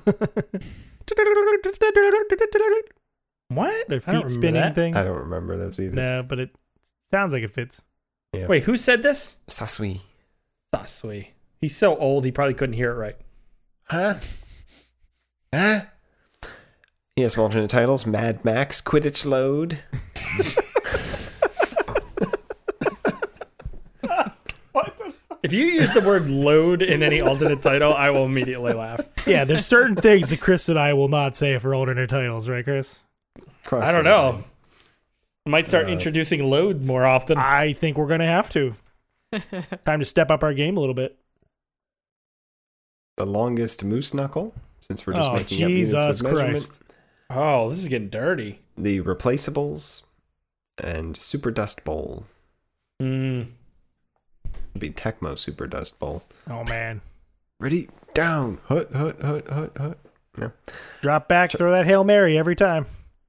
What? Their I don't feet spinning that. thing. I don't remember those either. No, but it sounds like it fits. Yeah. Wait, who said this? Sasui. Sasui. He's so old he probably couldn't hear it right. Huh? Huh? He has some alternate titles: Mad Max, Quidditch Load. If you use the word load in any alternate title, I will immediately laugh. Yeah, there's certain things that Chris and I will not say for alternate titles, right, Chris? Cross I don't the know. line. I might start Uh, introducing load more often. I think we're going to have to. Time to step up our game a little bit. The longest moose knuckle, since we're just Oh, making up units Jesus of measurement. Christ. Oh, this is getting dirty. The replaceables and Super Dust Bowl. Mm. It'd be Tecmo Super Dust Bowl. Oh, man. Ready, down, hut, hut, hut, hut, hut. No. Drop back, throw that Hail Mary every time.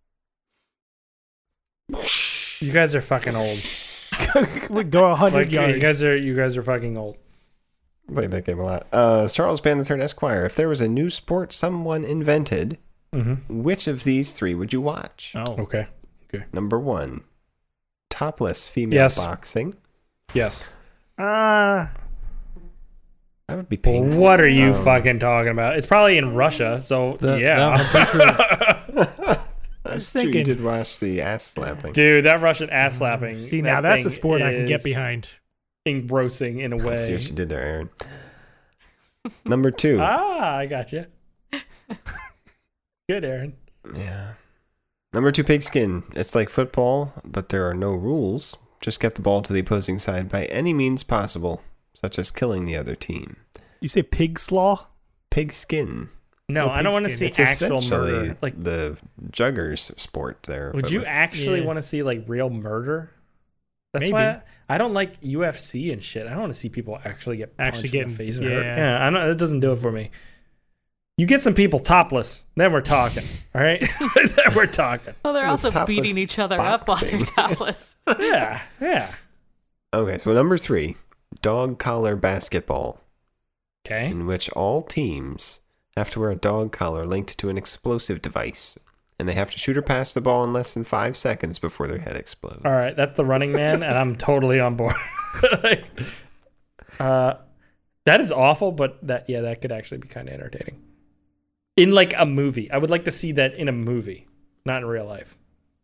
You guys are fucking old. We go one hundred Like, yards. you guys are you guys are fucking old. Played that game a lot. Uh, Charles Band the Third Esquire. If there was a new sport someone invented, Mm-hmm. which of these three would you watch? Oh. Okay. Okay. Number one, topless female Yes. boxing. Yes. Uh, That would be painful. What are you Um, fucking talking about? It's probably in Russia, so That- yeah. that- I'm just sure you thinking- did watch the ass slapping. Dude, that Russian ass slapping. see, that now that's a thing sport I can get is behind. Engrossing in a I way. see what you did there, Aaron. Number two. Ah, I got you. Good, Aaron. Yeah. Number two, pigskin. It's like football, but there are no rules. Just get the ball to the opposing side by any means possible, such as killing the other team. You say pig slaw? Pigskin. No, Oh, I don't want to see pigskin. It's actual essentially murder. Like, the juggers sport there. would but you with- actually Yeah. want to see like real murder? That's Maybe. why I, I don't like U F C and shit. I don't want to see people actually get punched Actually in getting- the face and hurt. yeah. Yeah, I don't. That doesn't do it for me. You get some people topless, then we're talking. All right, then we're talking. Well, they're It's also topless beating each other up while they're boxing. topless. Yeah, yeah. Okay, so number three, dog collar basketball, Okay. in which all teams have to wear a dog collar linked to an explosive device, and they have to shoot or pass the ball in less than five seconds before their head explodes. All right, that's the Running Man, and I'm totally on board. Like, uh, that is awful, but that yeah, that could actually be kind of entertaining. In like a movie, I would like to see that in a movie, not in real life.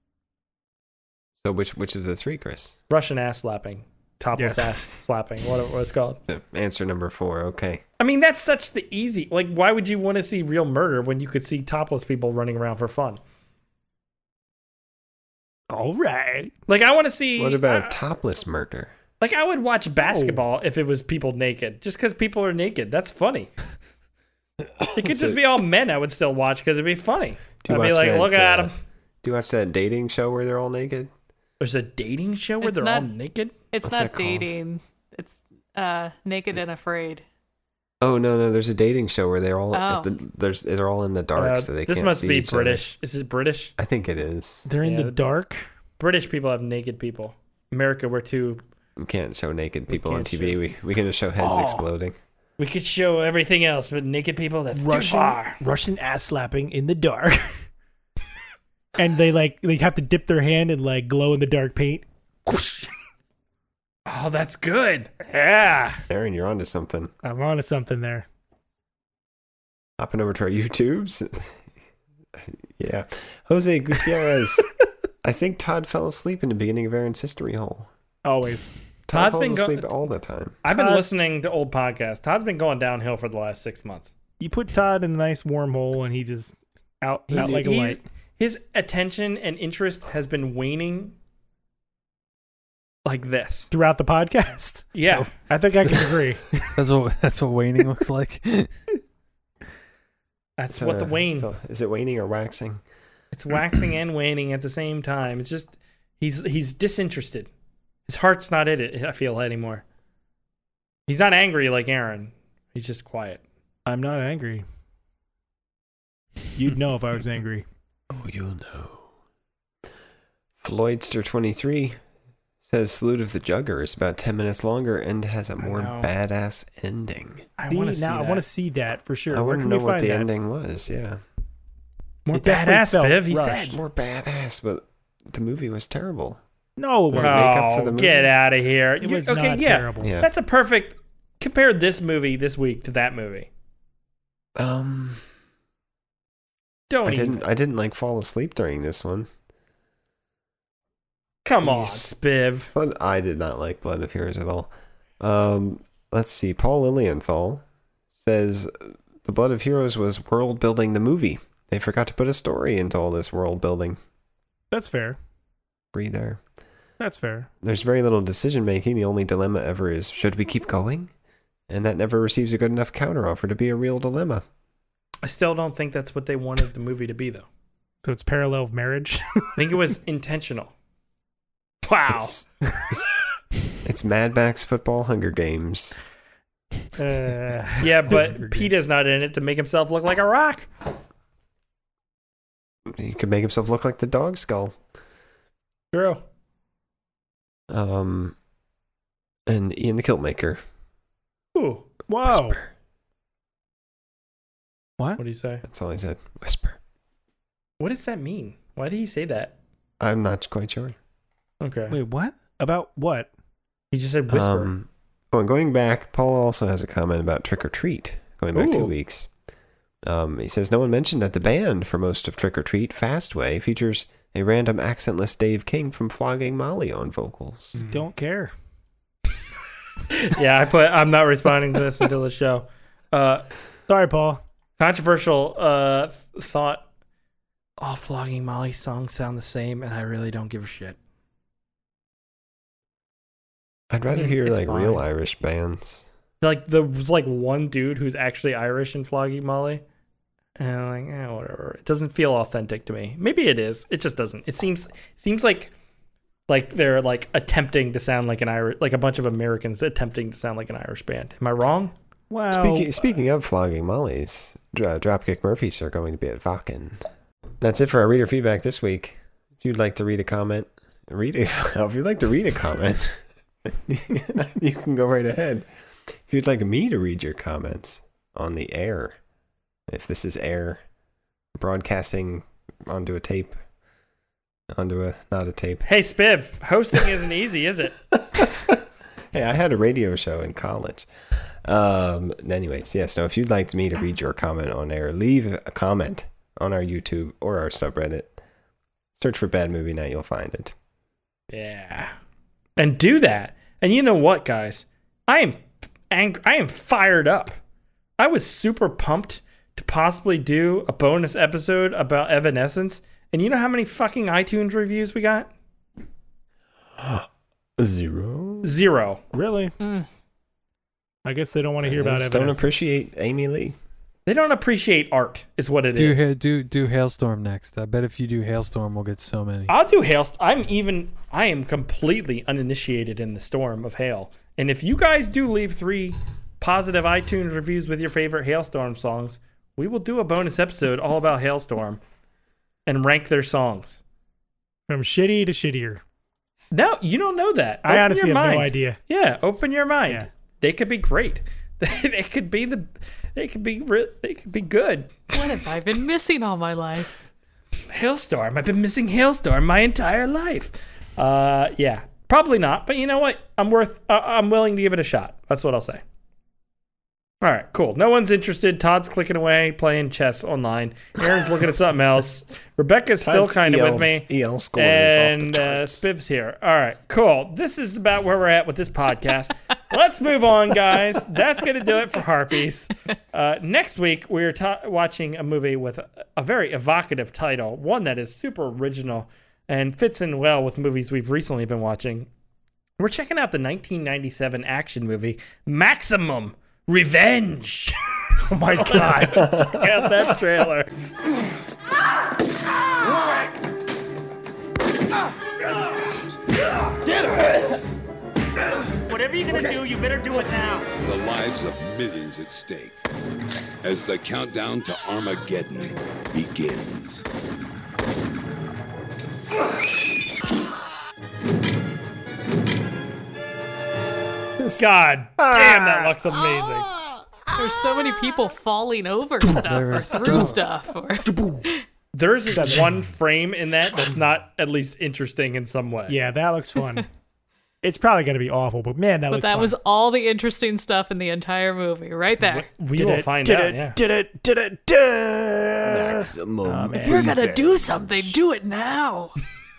So which which of the three, Chris? Russian ass slapping, topless Yes. ass slapping, what what it's called. Uh, Answer number four. Okay. I mean, that's such the easy. Like, why would you want to see real murder when you could see topless people running around for fun? All right. Like, I want to see. What about I- topless murder? Like, I would watch basketball if it was people naked, just because people are naked. That's funny. It could just be all men. I would still watch because it'd be funny. Do I'd you be watch like, that, look at uh, him. Do you watch that dating show where they're all naked? There's a dating show where It's they're not- all naked. It's What's not that called? dating. It's uh, naked and afraid. Oh no, no, there's a dating show where they're all Oh. at the, there's they're all in the dark, Uh, so they this can't must see be each other. British. Is it British? I think it is. They're in Yeah, the dark. British people have naked people. America, we're too. We can't show naked people on can't T V. show- We we can just show heads Oh. exploding. We could show everything else, but naked people, that's too Russian far. Russian ass slapping in the dark. And they like they have to dip their hand in like glow in the dark paint. Oh, that's good. Yeah. Aaron, you're onto something. I'm onto something there. Hopping over to our YouTubes. Yeah, Jose Gutierrez. I think Todd fell asleep in the beginning of Aaron's history hole. Always. Todd Todd's falls been go- asleep all the time. I've been Todd- listening to old podcasts. Todd's been going downhill for the last six months. You put Todd in a nice warm hole and he just out, out He's- like a he's- light. His attention and interest has been waning like this. Throughout the podcast. Yeah. So, I think I can agree. That's what that's what waning looks like. That's So, what the wane. so is it waning or waxing? It's waxing and waning at the same time. It's just he's he's disinterested. His heart's not in it, I feel, anymore. He's not angry like Aaron. He's just quiet. I'm not angry. You'd know if I was angry. Oh, you'll know. Floydster twenty-three says Salute of the Jugger is about ten minutes longer and has a more badass ending. I See, want to see now that. I want to see that for sure. I Where want to can know we what find the that? ending was, yeah. More It definitely badass, felt Biv. He rushed. said. More badass, but the movie was terrible. No, it Does wasn't. it make up for the Oh, movie? get out of here. It You- was okay, not yeah. terrible. Yeah. That's a perfect. Compare this movie this week to that movie. Um, Don't I even. didn't. I didn't like fall asleep during this one, Come on, Jeez. Spiv. but I did not like Blood of Heroes at all. Um, let's see. Paul Lilienthal says the Blood of Heroes was world building the movie. They forgot to put a story into all this world building. That's fair. Agree there. That's fair. There's very little decision making. The only dilemma ever is, should we keep going? And that never receives a good enough counteroffer to be a real dilemma. I still don't think that's what they wanted the movie to be, though. So it's parallel of marriage. I think it was intentional. Wow. It's, it's, it's Mad Max football Hunger Games. Uh, Yeah, but PETA's not in it to make himself look like a rock. He could make himself look like the dog skull. True. Um, and Ian the Kiltmaker. Ooh. Whoa. Whisper. What? What do you say? That's all he said. Whisper. What does that mean? Why did he say that? I'm not quite sure. Okay. Wait, what? About what? He just said whisper. Um, well, going back, Paul also has a comment about Trick or Treat, going back two Ooh. weeks. Um, he says, no one mentioned that the band for most of Trick or Treat, Fastway, features a random accentless Dave King from Flogging Molly on vocals. Don't care. Yeah, I put. I'm not responding to this until the show. Uh, Sorry, Paul. controversial uh, th- thought. All Flogging Molly songs sound the same, and I really don't give a shit. I'd rather I mean, hear it's like real fine. Irish bands. Like there's like one dude who's actually Irish in Flogging Molly, and I'm like, eh, whatever. It doesn't feel authentic to me. Maybe it is. It just doesn't. It seems seems like like they're like attempting to sound like an Irish, like a bunch of Americans attempting to sound like an Irish band. Am I wrong? Wow. Speaking, speaking of Flogging Molly's, Dra- Dropkick Murphys are going to be at Wacken. That's it for our reader feedback this week. If you'd like to read a comment, read it. If you'd like to read a comment, you can go right ahead. If you'd like me to read your comments on the air, if this is air, broadcasting onto a tape, onto a, not a tape. Hey, Spiv, hosting isn't easy, is it? Hey, I had a radio show in college. Um, anyways, yes, so if you'd like me to read your comment on air, leave a comment on our YouTube or our subreddit. Search for Bad Movie Night, you'll find it. Yeah. And do that. And you know what, guys? I am ang- I am fired up. I was super pumped to possibly do a bonus episode about Evanescence. And you know how many fucking iTunes reviews we got? Zero. Zero. Really? Mm. I guess they don't want to hear They about just it. don't appreciate Amy Lee. They don't appreciate art, is what it do is. ha- do do Hailstorm next. I bet if you do Hailstorm, we'll get so many. I'll do hail. I'm even. I am completely uninitiated in the storm of hail. And if you guys do leave three positive iTunes reviews with your favorite Hailstorm songs, we will do a bonus episode all about Hailstorm and rank their songs from shitty to shittier. No, you don't know that. I Open honestly your have no mind. idea. Yeah, open your mind. Yeah. They could be great. They could be the. They could be. Re- they could be good. What have I been missing all my life? Hailstorm. I've been missing Hailstorm my entire life. Uh, yeah, probably not. But you know what? I'm worth. Uh, I'm willing to give it a shot. That's what I'll say. All right, cool. No one's interested. Todd's clicking away, playing chess online. Aaron's looking at something else. Rebecca's still Todd's kind of E L with me. E L score is off the and uh, Spiv's here. All right, cool. This is about where we're at with this podcast. Let's move on, guys. That's going to do it for Harpies. Uh, next week, we're ta- watching a movie with a, a very evocative title, one that is super original and fits in well with movies we've recently been watching. We're checking out the nineteen ninety-seven action movie, Maximum Revenge. Oh my God. Check out that trailer. Get her! Whatever you're gonna do, you better do it now. The lives of millions at stake. as the countdown to Armageddon begins. God damn, that looks amazing. There's so many people falling over stuff or through stuff. Or There's one frame in that that's not at least interesting in some way. Yeah, that looks fun. It's probably going to be awful, but man, that but looks that fun. was all the interesting stuff in the entire movie, right there. We Did will it, find did out. it, Yeah. Did it? Did it? Did it? Maximum. If you're gonna do something, do it now.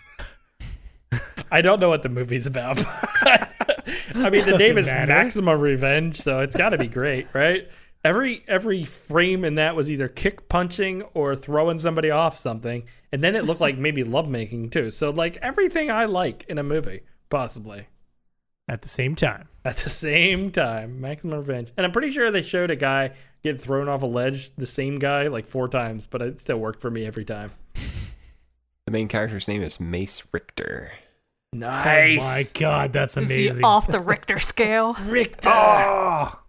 I don't know what the movie's about. I mean, the name is matter. Maximum Revenge, so it's got to be great, right? Every every frame in that was either kick punching or throwing somebody off something, and then it looked like maybe lovemaking too. So like everything I like in a movie, possibly. At the same time. At the same time, Maximum Revenge. And I'm pretty sure they showed a guy get thrown off a ledge, the same guy, like four times, but it still worked for me every time. The main character's name is Mace Richter. Nice. Oh my God, that's Is amazing. he off the Richter scale? Richter. Oh!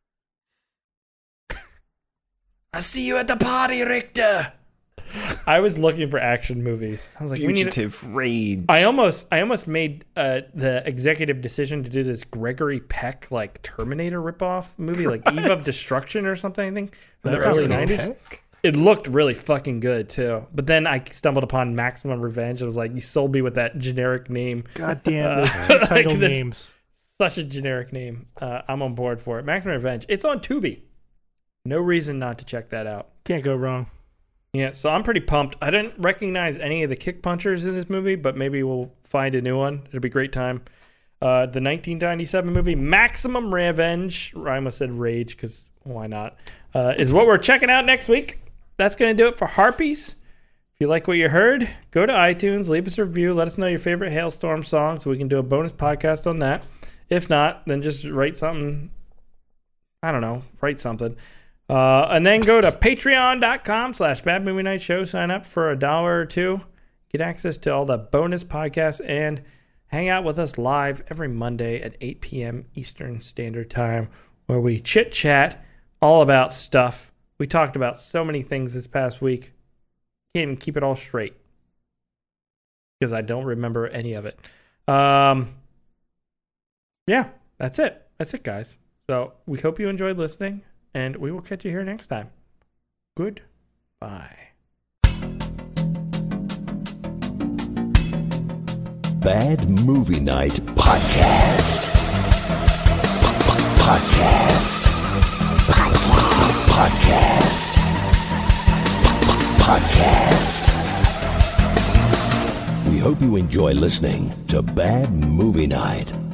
I see you at the party, Richter. I was looking for action movies. I was like, Fugitive we need a- Rage. I almost, I almost made uh, the executive decision to do this Gregory Peck like Terminator ripoff movie, like Eve of Destruction or something. I think from the That's early Gregory nineties. It looked really fucking good too. But then I stumbled upon Maximum Revenge and was like, you sold me with that generic name. God damn, those Uh, two like, title that's names. Such a generic name. Uh, I'm on board for it. Maximum Revenge. It's on Tubi. No reason not to check that out. Can't go wrong. Yeah, so I'm pretty pumped. I didn't recognize any of the kick punchers in this movie, but maybe we'll find a new one. It'll be a great time. Uh, the nineteen ninety-seven movie Maximum Revenge, I almost said Rage because why not, uh, is what we're checking out next week. That's going to do it for Harpies. If you like what you heard, go to iTunes, leave us a review, let us know your favorite Hailstorm song so we can do a bonus podcast on that. If not, then just write something. I don't know, write something. Uh, and then go to patreon.com slash bad movie night show. Sign up for a dollar or two. Get access to all the bonus podcasts and hang out with us live every Monday at eight p.m. Eastern Standard Time, where we chit chat all about stuff. We talked about so many things this past week. Can't even keep it all straight because I don't remember any of it. Um, yeah, that's it. That's it, guys. So we hope you enjoyed listening. And we will catch you here next time. Goodbye. Bad Movie Night Podcast. Podcast. Podcast. Podcast. We hope you enjoy listening to Bad Movie Night.